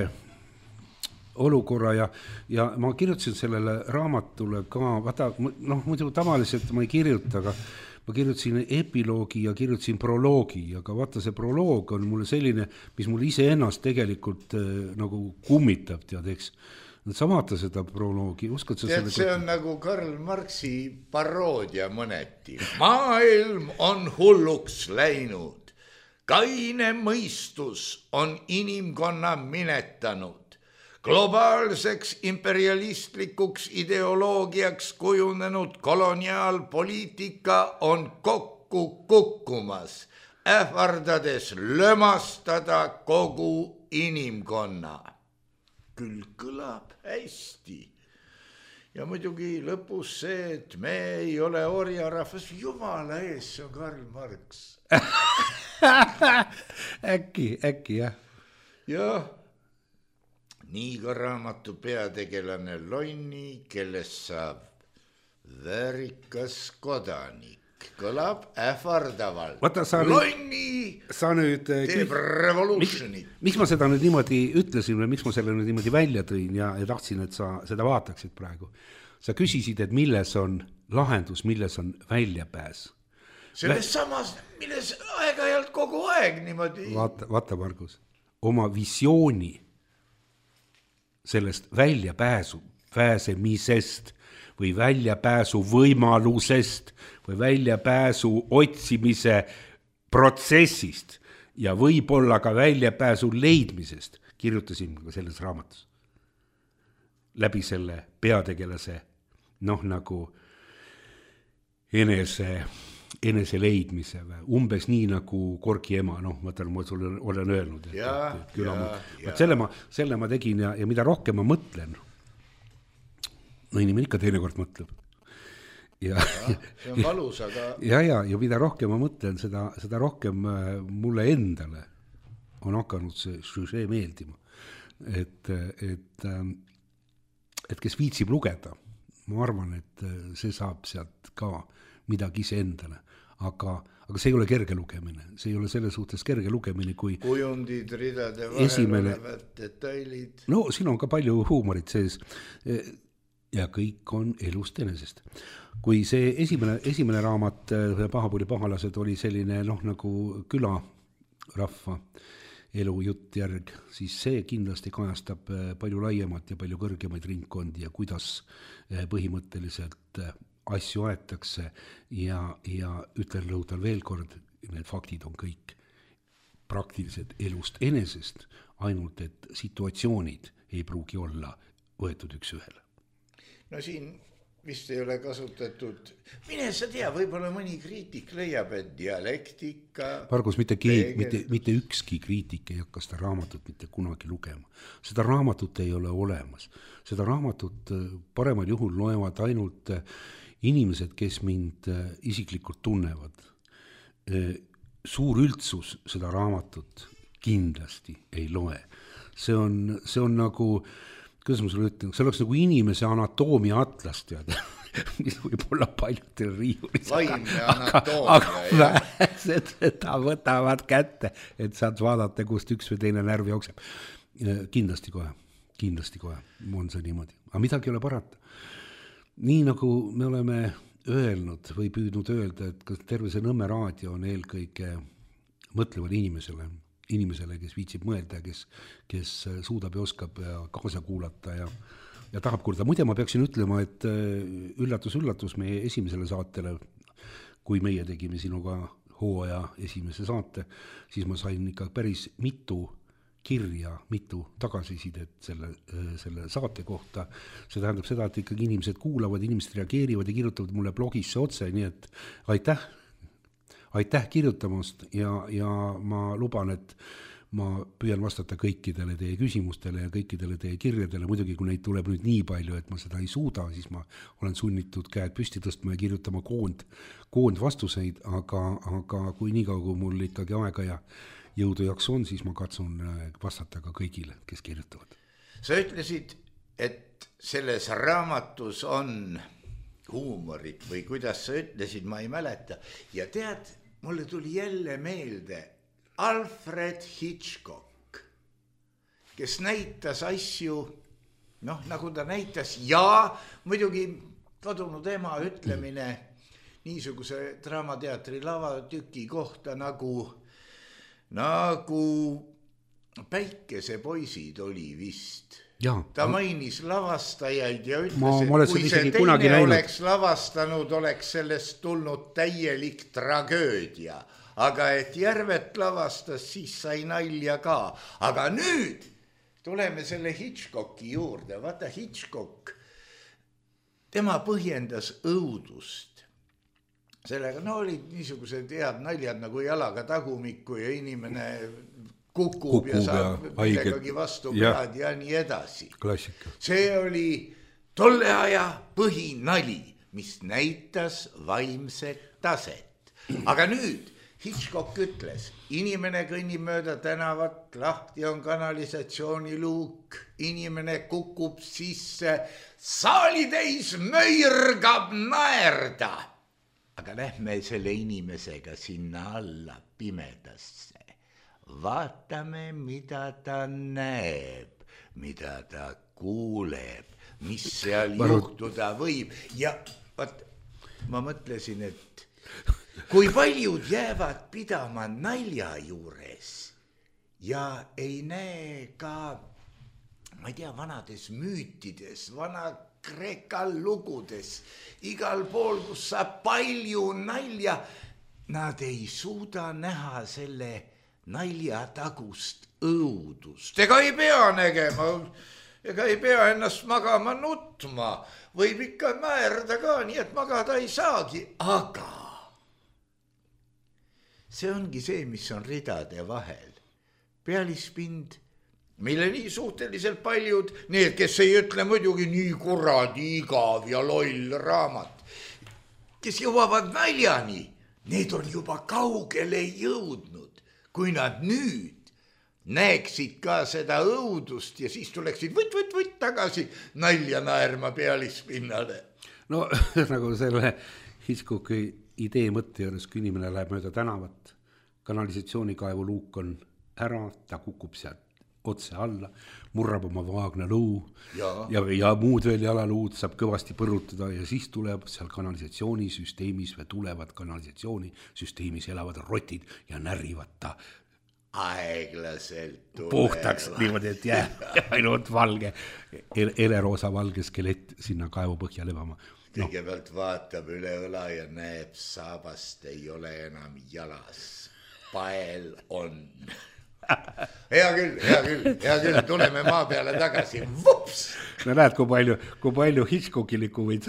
olukorra ja ma kirjutasin sellele raamatule ka, vaata, noh, muidu tavaliselt ma ei kirjuta, aga ma kirjutasin epiloogi ja kirjutasin proloogi, aga vaata see proloog on mulle selline, mis mul ise ennast tegelikult nagu kummitab, tead, eks. Sa vaata seda proloogi, uskad sa selle? See on nagu Karl Marxi paroodia mõneti. Maailm on hulluks läinud. Kaine mõistus on inimkonna minetanud. Globaalseks imperialistlikuks ideoloogiaks kujunenud koloniaalpoliitika on kokku kukkumas, ähvardades lömastada kogu inimkonna. Küll kõlab hästi. Ja muidugi lõpus see, et me ei ole orjarahvas, jumala ees, see on Karl Marx. äkki, jah. Jah. Nii ka raamatu peategelane Lonni, kellest saab väärikas kodanik. Kõlab ähvardavalt. Lonni teeb revolutionit. Miks ma seda nüüd niimoodi ütlesin või miks ma selle nüüd niimoodi välja tõin ja tahtsin, et sa seda vaataksid praegu? Sa küsisid, et milles on lahendus, milles on väljapääs? Selles samas, milles aeg-ajalt kogu aeg niimoodi. Vaata, Margus, oma visiooni sellest pääsemisest või väljapääsu võimalusest või väljapääsu otsimise protsessist ja võib-olla ka väljapääsu leidmisest kirjutasin ka selles raamatus. Läbi selle peategelase, noh nagu enese leidmise või umbes nii nagu Korki ema, noh, ma sulle olen öelnud, selle ma tegin ja mida rohkem ma mõtlen, no inimene ikka teinekord mõtleb see on valus, aga ja mida rohkem ma mõtlen, seda rohkem mulle endale on hakanud see sujet meeldima, et kes viitsib lugeda, ma arvan, et see saab sealt ka midagi ise endale, aga see ei ole kerge lugemine, see ei ole selle suhtes kerge lugemine, kui kujundid, ridade vahel olevad detailid. No siin on ka palju huumorit sees ja kõik on elust enesest. Kui see esimene raamat Pahapulli pahalased oli selline nagu külarahva elujutt järg, siis see kindlasti kajastab palju laiemat ja palju kõrgemaid ringkondi ja kuidas põhimõtteliselt asju aetakse ja ütlen rõhutan veel kord, need faktid on kõik praktiliselt elust enesest, ainult et situatsioonid ei pruugi olla võetud üks ühele. No siin vist ei ole kasutatud, mine sa tea, võib-olla mõni kriitik leiab, et dialektika. Margus, mitte ükski kriitik ei hakka seda raamatut mitte kunagi lugema. Seda raamatut ei ole olemas. Seda raamatut paremal juhul loevad ainult inimesed, kes mind isiklikult tunnevad. Suur üldsus seda raamatut kindlasti ei loe. See on nagu, kuidas ma sulle ütlen, see oleks nagu inimese anatoomia atlas, tead, mis võib olla paljudel riiulis. Vaimne anatoomia. Aga seda võtavad kätte, et saad vaadata, kust üks või teine närv jookseb. Kindlasti kohe, on see niimoodi. Aga midagi ei ole parata. Nii nagu me oleme öelnud või püüdnud öelda, et terve see Nõmme raadio on eelkõige mõtlevale inimesele, kes viitsib mõelda, kes suudab ja oskab ja kaasa kuulata ja tahab kuulda. Muide, ma peaksin ütlema, et üllatus meie esimesele saatele, kui meie tegime sinuga hooaja esimese saate, siis ma sain ikka päris mitu kirja, mitu tagasisidet selle saate kohta. See tähendab seda, et ikkagi inimesed kuulavad, inimesed reageerivad ja kirjutavad mulle blogisse otse, nii et aitäh kirjutamast ja ma luban, et ma püüan vastata kõikidele teie küsimustele ja kõikidele teie kirjadele. Muidugi, kui neid tuleb nüüd nii palju, et ma seda ei suuda, siis ma olen sunnitud käed püsti tõstma ja kirjutama koondvastuseid, aga kui nii kaua, kui mul ikkagi aega ja jõudu jaks on, siis ma katsun vastata ka kõigile, kes kirjutavad. Sa ütlesid, et selles raamatus on huumorit või kuidas sa ütlesid, ma ei mäleta. Ja tead, mulle tuli jälle meelde Alfred Hitchcock, kes näitas asju, nagu ta näitas ja muidugi kadunud ema ütlemine niisuguse Draamateatri lavatüki kohta nagu Päikesepoisid oli vist. Ta mainis lavastajaid ja ütles, et kui see teine oleks lavastanud, oleks sellest tulnud täielik tragöödia. Aga et Järvet lavastas, siis sai nalja ka. Aga nüüd tuleme selle Hitchcocki juurde. Vaata, Hitchcock, tema põhjendas õudust. Sellega olid niisugused head naljad nagu jalaga tagumikku ja inimene kukub ja saab millegagi vastu pead ja nii edasi. Klassika. See oli tolle aja põhinali, mis näitas vaimset taset. Aga nüüd Hitchcock ütles, inimene kõnnib mööda tänavat, lahti on kanalisatsiooniluuk, inimene kukub sisse, saalitäis möirgab naerda. Aga lähme selle inimesega sinna alla pimedasse. Vaatame, mida ta näeb, mida ta kuuleb, mis seal juhtuda võib. Ja ma mõtlesin, et kui paljud jäävad pidama nalja juures ja ei näe ka, ma ei tea, vanades müütides, Kreeka lugudes, igal pool, kus saab palju nalja, nad ei suuda näha selle nalja tagust õudust. Ega ei pea nägema, ega ei pea ennast magama nutma, võib ikka naerda ka, nii et magada ei saagi, aga see ongi see, mis on ridade vahel. Pealispind, mille nii suhteliselt paljud, need, kes ei ütle muidugi nii kuradi igav ja loll raamat, kes jõuavad naljani, need on juba kaugele jõudnud. Kui nad nüüd näeksid ka seda õudust ja siis tuleksid võtt tagasi nalja naerma pealispinnale. No nagu selle Hitchcocki idee mõtte juures, kui inimene läheb mööda tänavat, kanalisatsioonikaevu luuk on ära, ta kukub sealt otse alla, murrab oma vaagna luu ja muud veel jalaluud saab kõvasti põrutada ja siis tuleb seal kanalisatsioonisüsteemis või tulevad kanalisatsioonisüsteemis elavad rotid ja närrivad ta aeglaselt tulevad. Puhtaks niimoodi, et jääb ainult valge, eleroosa valge skelett sinna kaevu põhja lebama. Kõigepealt vaatab üle õla ja näeb, saabast ei ole enam jalas. Pael on. Hea küll, tuleme maa peale tagasi. Vups! no näed, kui palju Hitchcockilikku võid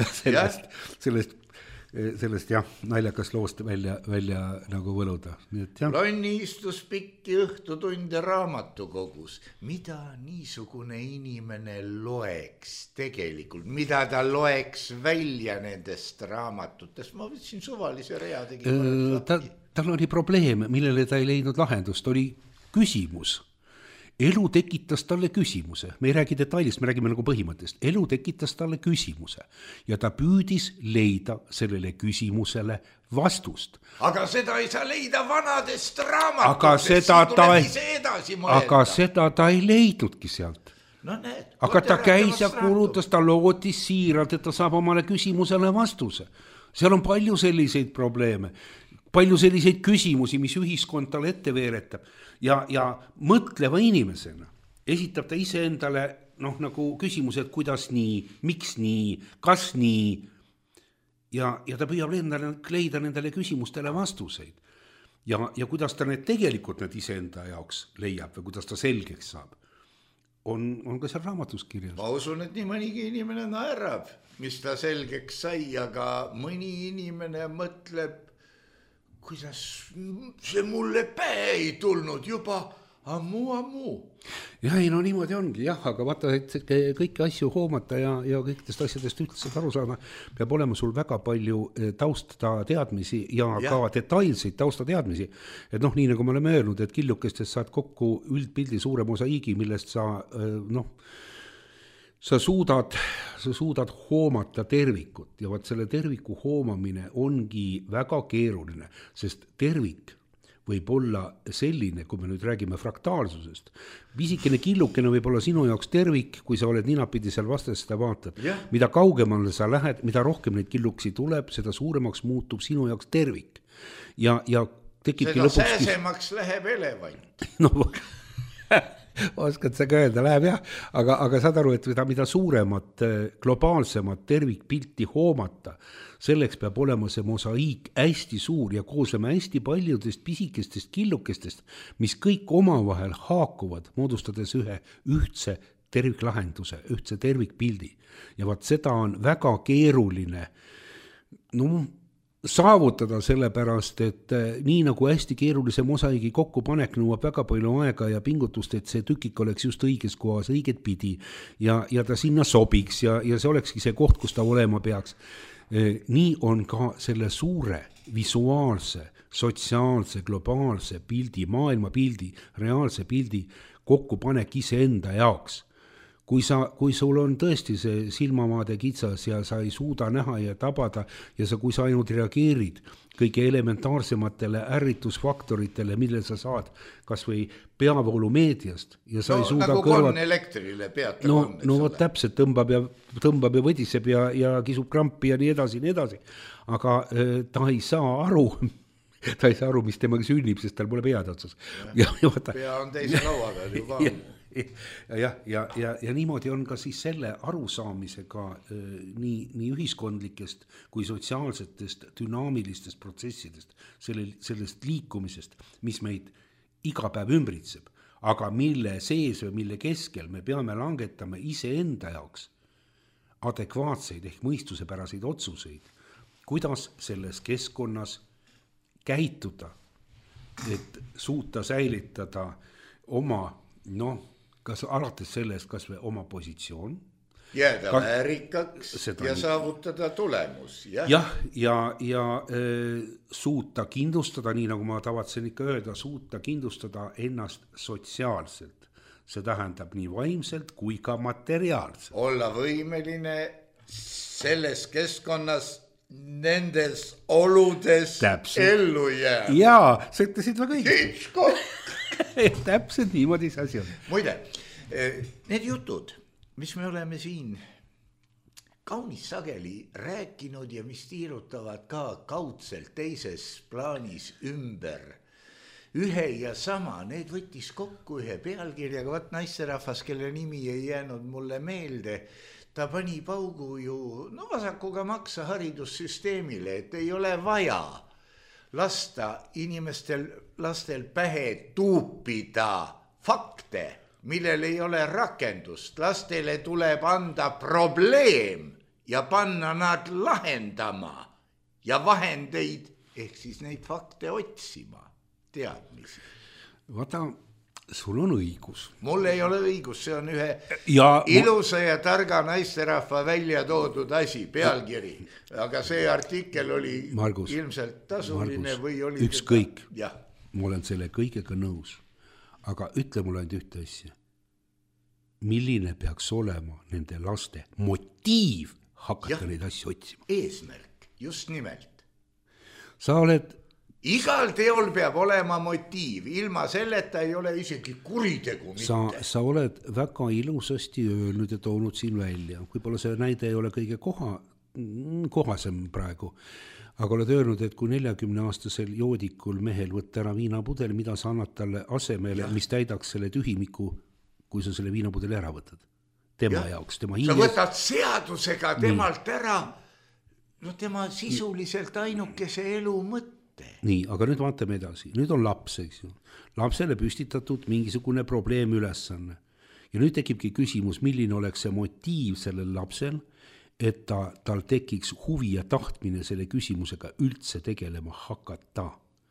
sellest jah, naljakas loost välja nagu võluda. Lonni istus pikki õhtutunde raamatukogus. Mida niisugune inimene loeks tegelikult? Mida ta loeks välja nendest raamatutest? Ma võtsin suvalise rea. Tal oli probleem, millele ta ei leidnud lahendust. Oli küsimus. Elu tekitas talle küsimuse. Me ei räägi detailist, me räägime nagu põhimõttest. Elu tekitas talle küsimuse ja ta püüdis leida sellele küsimusele vastust. Aga seda ei saa leida vanadest raamatutest. Aga seda ta ei leidnudki sealt. No näed, aga ta käis ja kulutas, ta lootis siiralt, et ta saab omale küsimusele vastuse. Seal on palju selliseid probleeme. Palju selliseid küsimusi, mis ühiskond talle ette veeretab ja mõtleva inimesena esitab ta ise endale nagu küsimuse, et kuidas nii, miks nii, kas nii ja ta püüab leida nendele küsimustele vastuseid ja kuidas ta need tegelikult need iseenda jaoks leiab või kuidas ta selgeks saab, on ka seal raamatus kirjas. Ma usun, et nii mõnigi inimene naerab, mis ta selgeks sai, aga mõni inimene mõtleb, kuidas see mulle päe ei tulnud juba ammu. Ja ei, no niimoodi ongi, jah, aga vaata, et kõiki asju hoomata ja kõikidest asjadest üldse aru saada, peab olema sul väga palju taustateadmisi ja ka detailseid taustateadmisi. Et nii nagu me oleme öelnud, et killukestest saad kokku üldpildi suure mosaiigi, millest sa suudad hoomata tervikut ja vaat selle terviku hoomamine ongi väga keeruline, sest tervik võib olla selline, kui me nüüd räägime fraktaalsusest. Pisikene killukene võib olla sinu jaoks tervik, kui sa oled ninapidi seal vastas, seda vaatad. Mida kaugemale sa lähed, mida rohkem neid killuksi tuleb, seda suuremaks muutub sinu jaoks tervik. Ja tekibki lõpuks... Seda sääsemaks läheb elevant. Oskad sa ka öelda, läheb jah, aga saad aru, et mida suuremat globaalsemat tervikpilti hoomata, selleks peab olema see mosaiik hästi suur ja kooslema hästi paljudest pisikestest killukestest, mis kõik omavahel haakuvad, moodustades ühe ühtse terviklahenduse, ühtse tervikpildi. Ja vaat seda on väga keeruline saavutada sellepärast, et nii nagu hästi keerulise mosaiigi kokkupanek nõuab väga palju aega ja pingutust, et see tükik oleks just õiges kohas, õiget pidi ja ta sinna sobiks ja see olekski see koht, kus ta olema peaks. Nii on ka selle suure visuaalse, sotsiaalse, globaalse pildi, maailmapildi, reaalse pildi kokkupanek iseenda jaoks. Kui sul on tõesti see silmamaade kitsas ja sa ei suuda näha ja tabada ja kui sa ainult reageerid kõige elementaarsematele ärritusfaktoritele, mille sa saad kas või peavoolu meediast ja sa ei suuda nagu konn elektrile peata konn. Vot täpselt tõmbab ja võdiseb ja kisub krampi ja nii edasi. Aga ta ei saa aru, mis temaga sünnib, sest tal pole pead otsas. Pea on teise laua peal juba. Ja niimoodi on ka siis selle arusaamisega nii ühiskondlikest kui sotsiaalsetest dünaamilistest protsessidest, sellest liikumisest, mis meid iga päev ümbritseb, aga mille sees või mille keskel me peame langetama iseenda jaoks adekvaatseid ehk mõistusepäraseid otsuseid, kuidas selles keskkonnas käituda, et suuta säilitada oma kas alates sellest, kas või oma positsioon. Jääda väärikaks ja saavutada tulemus. Ja suuta kindlustada, nii nagu ma tavatsen ikka öelda, suuta kindlustada ennast sotsiaalselt. See tähendab nii vaimselt kui ka materiaalselt. Olla võimeline selles keskkonnas nendes oludes ellu jääda. Jaa, sa ütlesid väga õigesti. Hitchcock! Täpselt niimoodi see asi on. Muide, need jutud, mis me oleme siin kaunis sageli rääkinud ja mis tiirutavad ka kaudselt teises plaanis ümber ühe ja sama, need võttis kokku ühe pealkirjaga, vaat naisterahvas, kelle nimi ei jäänud mulle meelde, ta pani paugu ju vasakuga maksa haridussüsteemile, et ei ole vaja lastel pähe tuupida fakte, millel ei ole rakendust. Lastele tuleb anda probleem ja panna nad lahendama ja vahendeid ehk siis neid fakte otsima, teadmisi. Vaata, sul on õigus. Mul ei ole õigus, see on ühe ilusa ja targa naisterahva välja toodud asi, pealkiri. Aga see artikkel oli Margus, ilmselt tasuline või oli... Ükskõik, ma olen selle kõigega nõus. Aga ütle mulle ainult ühte asja. Milline peaks olema nende laste motiiv hakata neid asju otsima? Eesmärk, just nimelt. Sa oled... Igal teol peab olema motiiv, ilma selleta ei ole isegi kuritegu mitte. Sa oled väga ilusasti öelnud ja toonud siin välja. Võibolla see näide ei ole kõige kohasem praegu, aga oled öelnud, et kui 40-aastasel joodikul mehel võtta ära viinapudel, mida sa annad talle asemele, mis täidaks selle tühimiku, kui sa selle viinapudeli ära võtad. Tema jaoks, tema hinges. Sa võtad seadusega temalt ära, no tema sisuliselt ainukese elu mõtte. Nii, aga nüüd vaatame edasi. Nüüd on laps, eks ju. Lapsele püstitatud mingisugune probleem ülesanne. Ja nüüd tekibki küsimus, milline oleks see motiiv sellel lapsel, et tal tekiks huvi ja tahtmine selle küsimusega üldse tegelema hakata.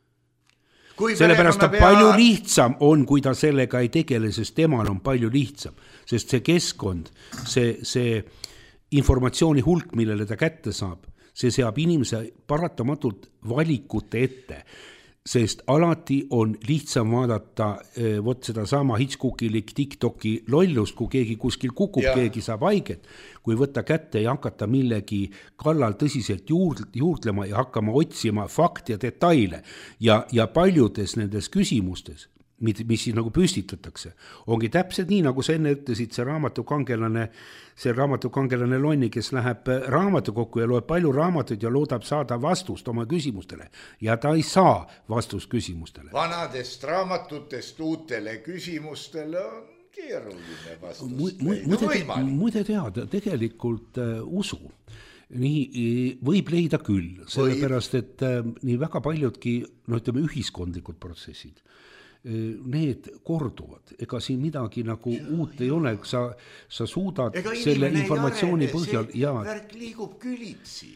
Sellepärast palju lihtsam on, kui ta sellega ei tegele, sest temal on palju lihtsam. Sest see keskkond, see informatsiooni hulk, millele ta kätte saab, see seab inimese paratamatult valikute ette, sest alati on lihtsam vaadata seda sama Hitchcockilik TikToki lollust, kui keegi kuskil kukub, keegi saab haiget, kui võtta kätte ja hakata millegi kallal tõsiselt juurdlema ja hakkama otsima fakte ja detaile ja paljudes nendes küsimustes, mis siis nagu püstitatakse, ongi täpselt nii, nagu sa enne ütlesid, see raamatukangelane Lonni, kes läheb raamatukokku ja loeb palju raamatuid ja loodab saada vastust oma küsimustele. Ja ta ei saa vastust küsimustele. Vanadest raamatutest uutele küsimustele on keeruline vastust. Muide teada, tegelikult usu. Nii võib leida küll, sellepärast, et nii väga paljudki, ühiskondlikud protsessid, need korduvad, ega siin midagi nagu uut ei ole, sa suudad selle informatsiooni põhjal värk liigub külitsi.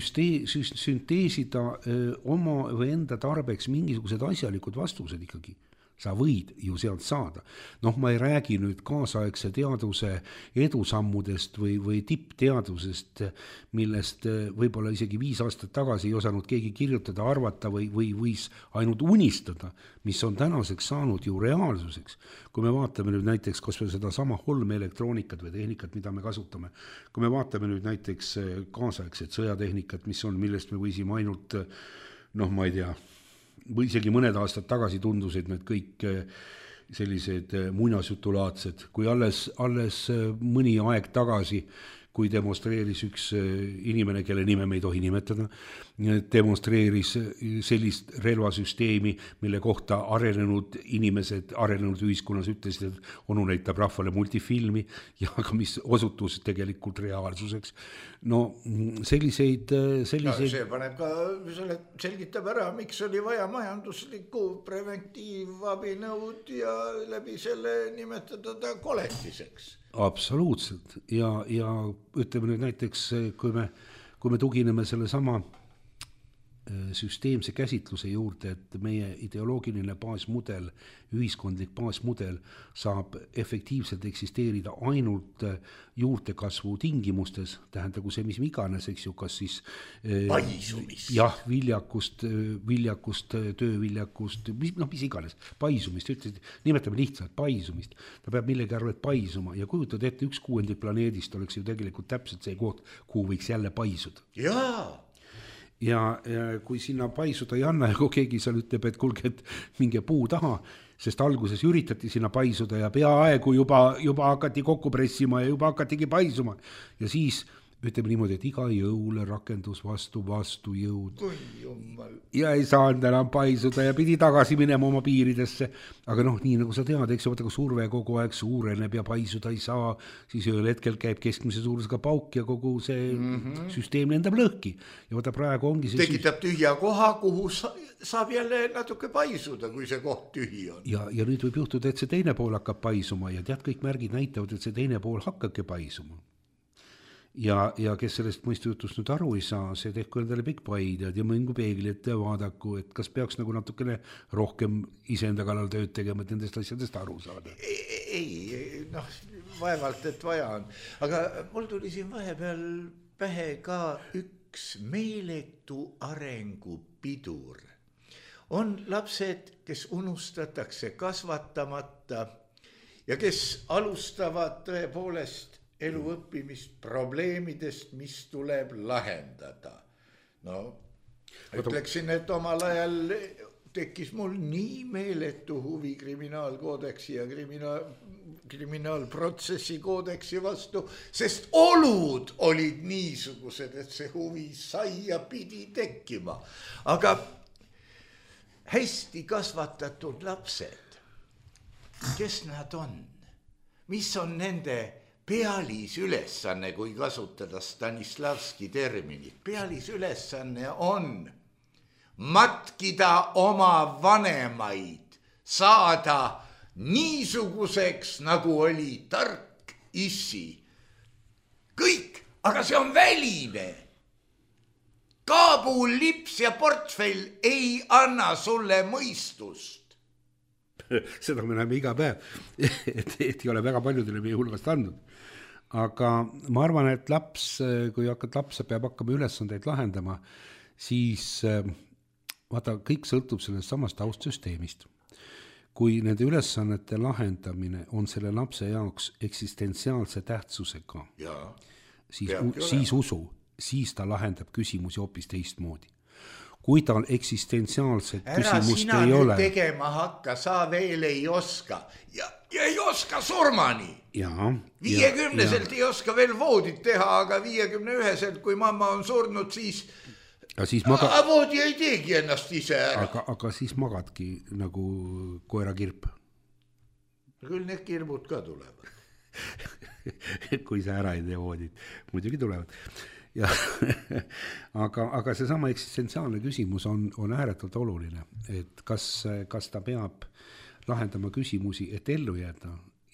Sünteesida oma või enda tarbeks mingisugused asjalikud vastused ikkagi. Sa võid ju sealt saada. Ma ei räägi nüüd kaasaegse teaduse edusammudest või tippteadusest, millest võib-olla isegi 5 aastat tagasi ei osanud keegi kirjutada, arvata või võis ainult unistada, mis on tänaseks saanud ju reaalsuseks. Kui me vaatame nüüd näiteks kas või seda sama holmeelektroonikat või tehnikat, mida me kasutame, kui me vaatame nüüd näiteks kaasaegset sõjatehnikat, mis on, millest me võisime ainult, ma ei tea, või isegi mõned aastad tagasi tundusid need kõik sellised muinasjutulaadsed, kui alles mõni aeg tagasi, kui demonstreeris üks inimene, kelle nime me ei tohi nimetada, demonstreeris sellist relvasüsteemi, mille kohta arenenud inimesed arenenud ühiskonnas ütlesid, et onu näitab rahvale multifilmi, ja aga mis osutus tegelikult reaalsuseks. Selliseid... see paneb ka, selgitab ära, miks oli vaja majanduslikku preventiivabinõud ja läbi selle nimetada ta koletiseks. Absoluutselt ja ütleme nüüd näiteks, kui me tugineme selle sama süsteemse käsitluse juurde, et meie ideoloogiline baasmudel, ühiskondlik baasmudel saab efektiivselt eksisteerida ainult juurdekasvu tingimustes, tähendagu see mis iganes, eks ju, kas siis paisumist. Jah, viljakust, tööviljakust, mis iganes, paisumist, nimetame lihtsalt paisumist. Ta peab millegi arvelt paisuma ja kujutad ette 1/6 planeedist oleks ju tegelikult täpselt see koht, kuhu võiks jälle paisuda. Ja kui sinna paisuda ei anna ja kui keegi seal ütleb, et kulge, et minge puu taha, sest alguses üritati sinna paisuda ja peaaegu juba hakati kokku pressima ja juba hakatigi paisuma. Ja siis ütleme niimoodi, et iga jõule rakendus vastujõud. Oi jummal. Ja ei saanud enam paisuda ja pidi tagasi minema oma piiridesse. Aga nii nagu sa tead, eks ju, vaata, kui surve kogu aeg suureneb ja paisuda ei saa, siis ühel hetkel käib keskmise suurusega pauk ja kogu see süsteem lendab lõhki. Ja vaata, praegu ongi see tekitab tühja koha, kuhu saab jälle natuke paisuda, kui see koht tühi on. Ja nüüd võib juhtuda, et see teine pool hakkab paisuma ja tead, kõik märgid näitavad, et see teine pool hakkabki paisuma. Ja kes sellest mõistujutust nüüd aru ei saa, see tehku endale pikk paidjad ja mõngu peeglit ja vaadaku, et kas peaks nagu natukene rohkem iseenda kallal tööd tegema, et nendest asjadest aru saada. Ei, vaevalt, et vaja on. Aga mul tuli siin vahepeal pähe ka üks meeletu arengupidur. On lapsed, kes unustatakse kasvatamata ja kes alustavad tõepoolest elu õppimist probleemidest, mis tuleb lahendada. Ütleksin, et omal ajal tekkis mul nii meeletu huvi kriminaalkoodeksi ja kriminaalprotsessi koodeksi vastu, sest olud olid niisugused, et see huvi sai ja pidi tekkima. Aga hästi kasvatatud lapsed, kes nad on? Mis on nende pealisülesanne, kui kasutada Stanislavski terminit? Pealisülesanne on matkida oma vanemaid, saada niisuguseks, nagu oli tark issi. Kõik, aga see on väline. Kaabul, lips ja portfell ei anna sulle mõistust. Seda me näeme iga päev, et ei ole väga paljudele meie hulgast andnud. Aga ma arvan, et laps, kui lapse peab hakkama ülesandeid lahendama, siis vaata, kõik sõltub sellest samast taustsüsteemist. Kui nende ülesannete lahendamine on selle lapse jaoks eksistentsiaalse tähtsusega, siis usu, siis ta lahendab küsimusi hoopis teistmoodi. Kui tal eksistentsiaalset küsimust ei ole. Ära sina nüüd tegema hakka, sa veel ei oska ja ei oska surmani. 50-selt ei oska veel voodit teha, aga 51-selt, kui mamma on surnud, siis voodi ei teegi ennast ise ära. Aga siis magadki nagu koera kirp. Küll need kirbud ka tulevad. Kui sa ära ei tee voodit, muidugi tulevad. Ja, aga seesama eksistentsiaalne küsimus on ääretult oluline, et kas ta peab lahendama küsimusi, et ellu jääda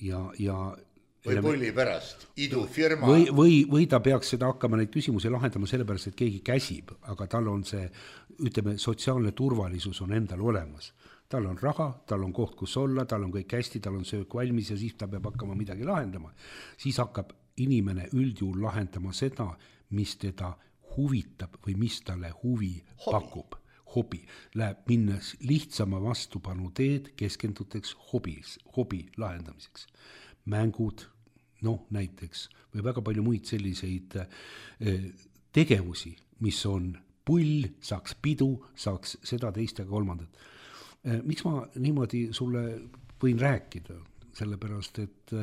või pulli pärast, idufirma. Või ta peaks seda hakkama neid küsimusi lahendama sellepärast, et keegi käsib, aga tal on see, ütleme, sotsiaalne turvalisus on endal olemas. Tal on raha, tal on koht, kus olla, tal on kõik hästi, tal on söök valmis ja siis ta peab hakkama midagi lahendama. Siis hakkab inimene üldjuhul lahendama seda, mis teda huvitab või mis talle huvi pakub. Hobi. Läheb minnes lihtsama vastupanu teed keskenduteks hobi lahendamiseks. Mängud, näiteks, või väga palju muid selliseid tegevusi, mis on pull, saaks pidu, saaks seda, teist ja kolmandat. Miks ma niimoodi sulle võin rääkida? Sellepärast, et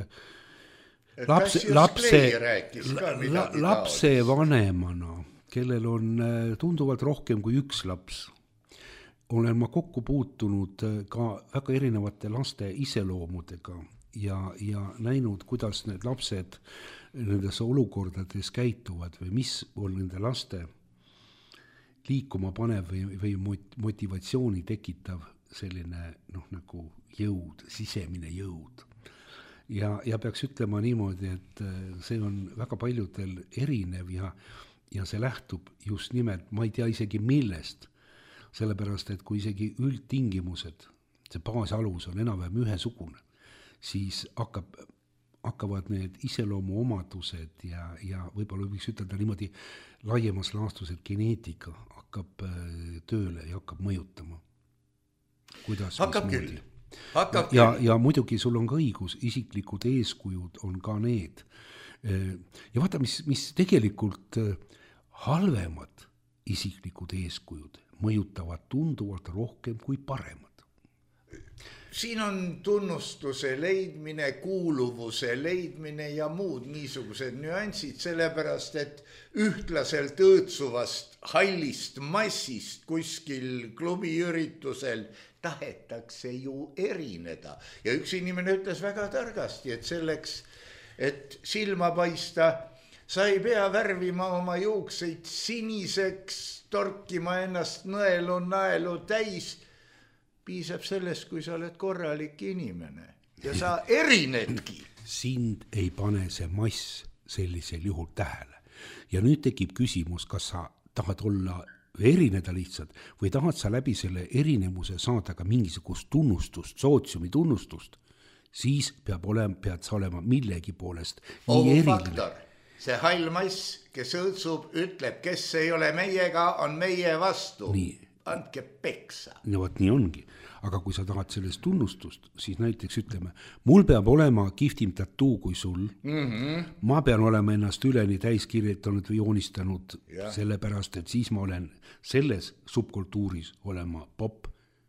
lapse vanemana, kellel on tunduvalt rohkem kui üks laps, olen ma kokku puutunud ka väga erinevate laste iseloomudega ja näinud, kuidas need lapsed nendes olukordades käituvad või mis on nende laste liikuma panev või motivatsiooni tekitav selline nagu jõud, sisemine jõud. Ja peaks ütlema niimoodi, et see on väga paljudel erinev ja see lähtub just nimelt, ma ei tea isegi millest, sellepärast, et kui isegi üldtingimused, see baasalus on enam-vähem ühesugune, siis hakkavad need iseloomu omadused ja võib-olla võiks ütelda niimoodi laiemas laastus, et geneetika hakkab tööle ja hakkab mõjutama. Hakkab küll. Ja muidugi sul on ka õigus, isiklikud eeskujud on ka need. Ja vaata, mis tegelikult halvemad isiklikud eeskujud mõjutavad tunduvalt rohkem kui paremad. siin on tunnustuse leidmine, kuuluvuse leidmine ja muud niisugused nüansid, sellepärast, et ühtlaselt õõtsuvast hallist massist kuskil klubiüritusel tahetakse ju erineda. Ja üks inimene ütles väga targasti, et selleks, et silma paista, sa ei pea värvima oma juukseid siniseks, torkima ennast naelu täis. Piisab sellest, kui sa oled korralik inimene ja sa erinedki. Sind ei pane see mass sellisel juhul tähele. Ja nüüd tekib küsimus, kas sa tahad olla erineda lihtsalt või tahad sa läbi selle erinevuse saada ka mingisugust tunnustust, sootsiumi tunnustust, siis pead sa olema millegi poolest nii eriline. See hall mass, kes õõtsub, ütleb, kes ei ole meiega, on meie vastu. Nii. Andke peksa. No võt nii ongi, aga kui sa tahad sellest tunnustust, siis näiteks ütleme, mul peab olema kihvtim tattoo kui sul, ma pean olema ennast üleni täis kirjutanud või joonistanud sellepärast, et siis ma olen selles subkultuuris olema pop.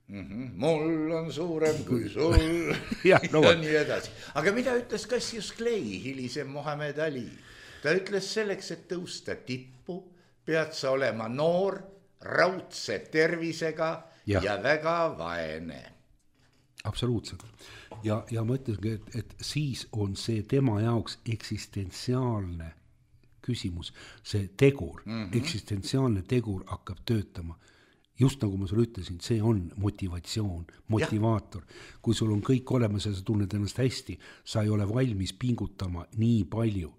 Mul on suurem kui sul ja nii edasi. Aga mida ütles Cassius Clay, hilisem Muhamed Ali? Ta ütles selleks, et tõusta tippu, pead sa olema noor, raudse tervisega ja väga vaene. Absoluutselt. Ja ma ütlesingi, et siis on see tema jaoks eksistentsiaalne küsimus, see tegur, eksistentsiaalne tegur hakkab töötama. Just nagu ma sulle ütlesin, see on motivatsioon, motivaator. Kui sul on kõik olemas ja sa tunned ennast hästi, sa ei ole valmis pingutama nii palju.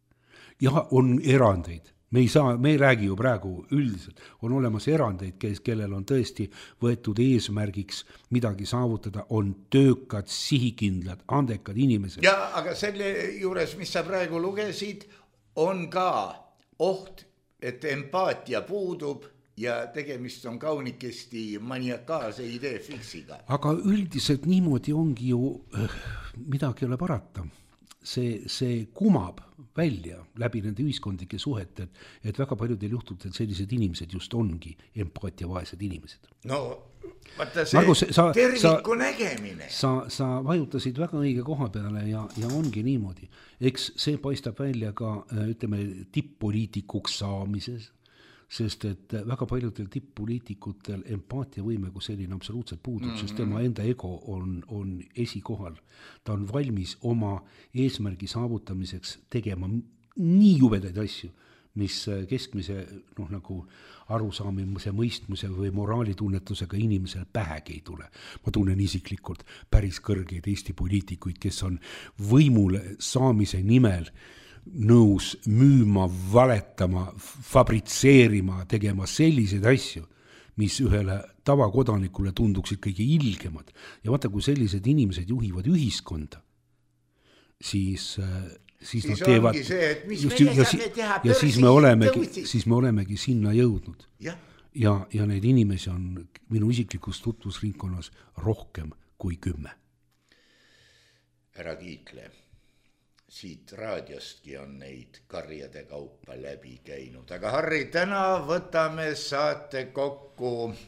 Ja on erandeid. Me ei räägi ju praegu üldiselt, on olemas erandeid, kellel on tõesti võetud eesmärgiks midagi saavutada, on töökad, sihikindlad, andekad inimesed. Ja, aga selle juures, mis sa praegu lugesid, on ka oht, et empaatia puudub ja tegemist on kaunikesti maniakaalse idee fiksiga. Aga üldiselt niimoodi ongi ju, midagi ei ole parata. See kumab välja läbi nende ühiskondlike suhete, et väga paljudel juhtudel sellised inimesed just ongi empaatiavaesed inimesed. No, vaata see Margus, terviku nägemine. Sa vajutasid väga õige koha peale ja ongi niimoodi. Eks see paistab välja ka, ütleme, tipp-poliitikuks saamises, sest et väga paljudel tipp-poliitikutel empaatiavõime kui selline absoluutselt puudub, sest tema enda ego on esikohal. Ta on valmis oma eesmärgi saavutamiseks tegema nii jubedaid asju, mis keskmise nagu arusaamise, mõistmise või moraalitunnetusega inimesel pähegi ei tule. Ma tunnen isiklikult päris kõrgeid Eesti poliitikuid, kes on võimule saamise nimel nõus müüma, valetama, fabritseerima, tegema selliseid asju, mis ühele tavakodanikule tunduksid kõige ilgemad. Ja vaata, kui sellised inimesed juhivad ühiskonda, siis nad teevad ja siis me olemegi sinna jõudnud. Ja neid inimesi on minu isiklikus tutvusringkonnas rohkem kui 10. Ära kiitle. Siit raadiostki on neid karjade kaupa läbi käinud. Aga Harri, täna võtame saate kokku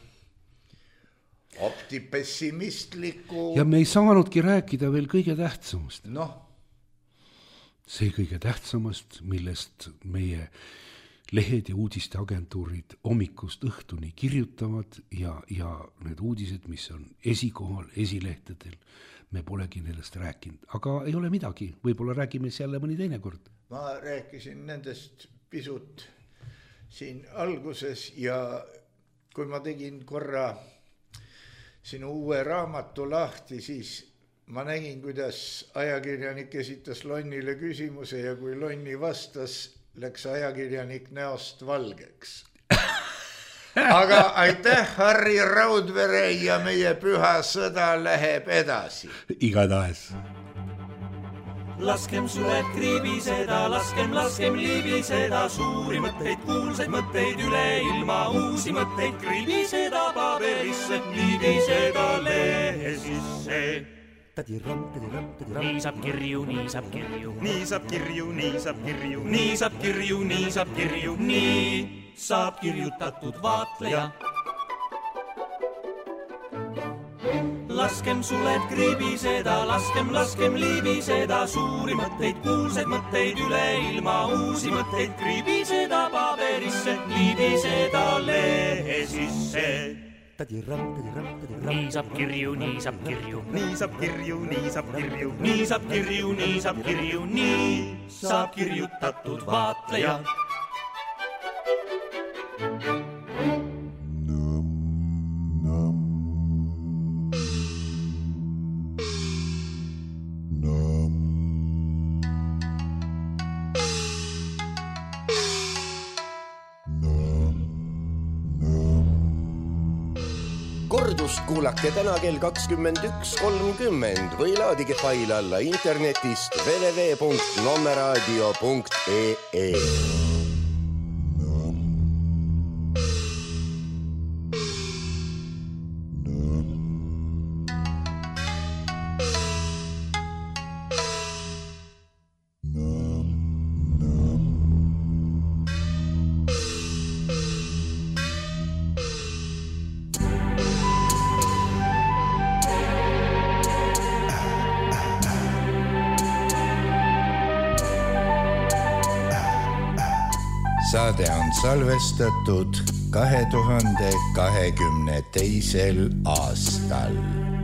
optipessimistliku. Ja me ei saanudki rääkida veel kõige tähtsamast. Noh. See kõige tähtsamast, millest meie lehed ja uudisteagentuurid hommikust õhtuni kirjutavad ja need uudised, mis on esikohal, esilehtedel, me polegi nendest rääkinud, aga ei ole midagi, võib-olla räägime jälle mõni teine kord. Ma rääkisin nendest pisut siin alguses ja kui ma tegin korra sinu uue raamatu lahti, siis ma nägin, kuidas ajakirjanik esitas Lonnile küsimuse ja kui Lonni vastas, läks ajakirjanik näost valgeks. Aga aitäh, Harri Raudvere ja meie püha sõda läheb edasi. Igatahes. Laskem sulet kriibiseda, laskem liibiseda, suuri mõtteid, kuulsaid mõtteid üle ilma, uusi mõtteid kriibiseda paberisse, liibiseda lehe sisse. Nii saab kirju, nii saab kirju. Nii saab kirju, nii saab kirju. Nii saab kirju, nii saab kirju. Nii saab kirjutatud vaatleja. laskem suled kribiseda, laskem libiseda, suuri mõtteid, kuulsaid mõtteid üle ilma, uusi mõtteid kribiseda paberisse, libiseda lehe sisse. nii saab kirju, nii saab kirju, nii saab kirju, nii saab kirju, nii saab kirju, nii saab kirju, nii saab kirjutatud vaatleja. Kordust kuulake täna kell 21.30 või laadige fail alla internetist www.nommeradio.ee. Saade on salvestatud 2022. aastal.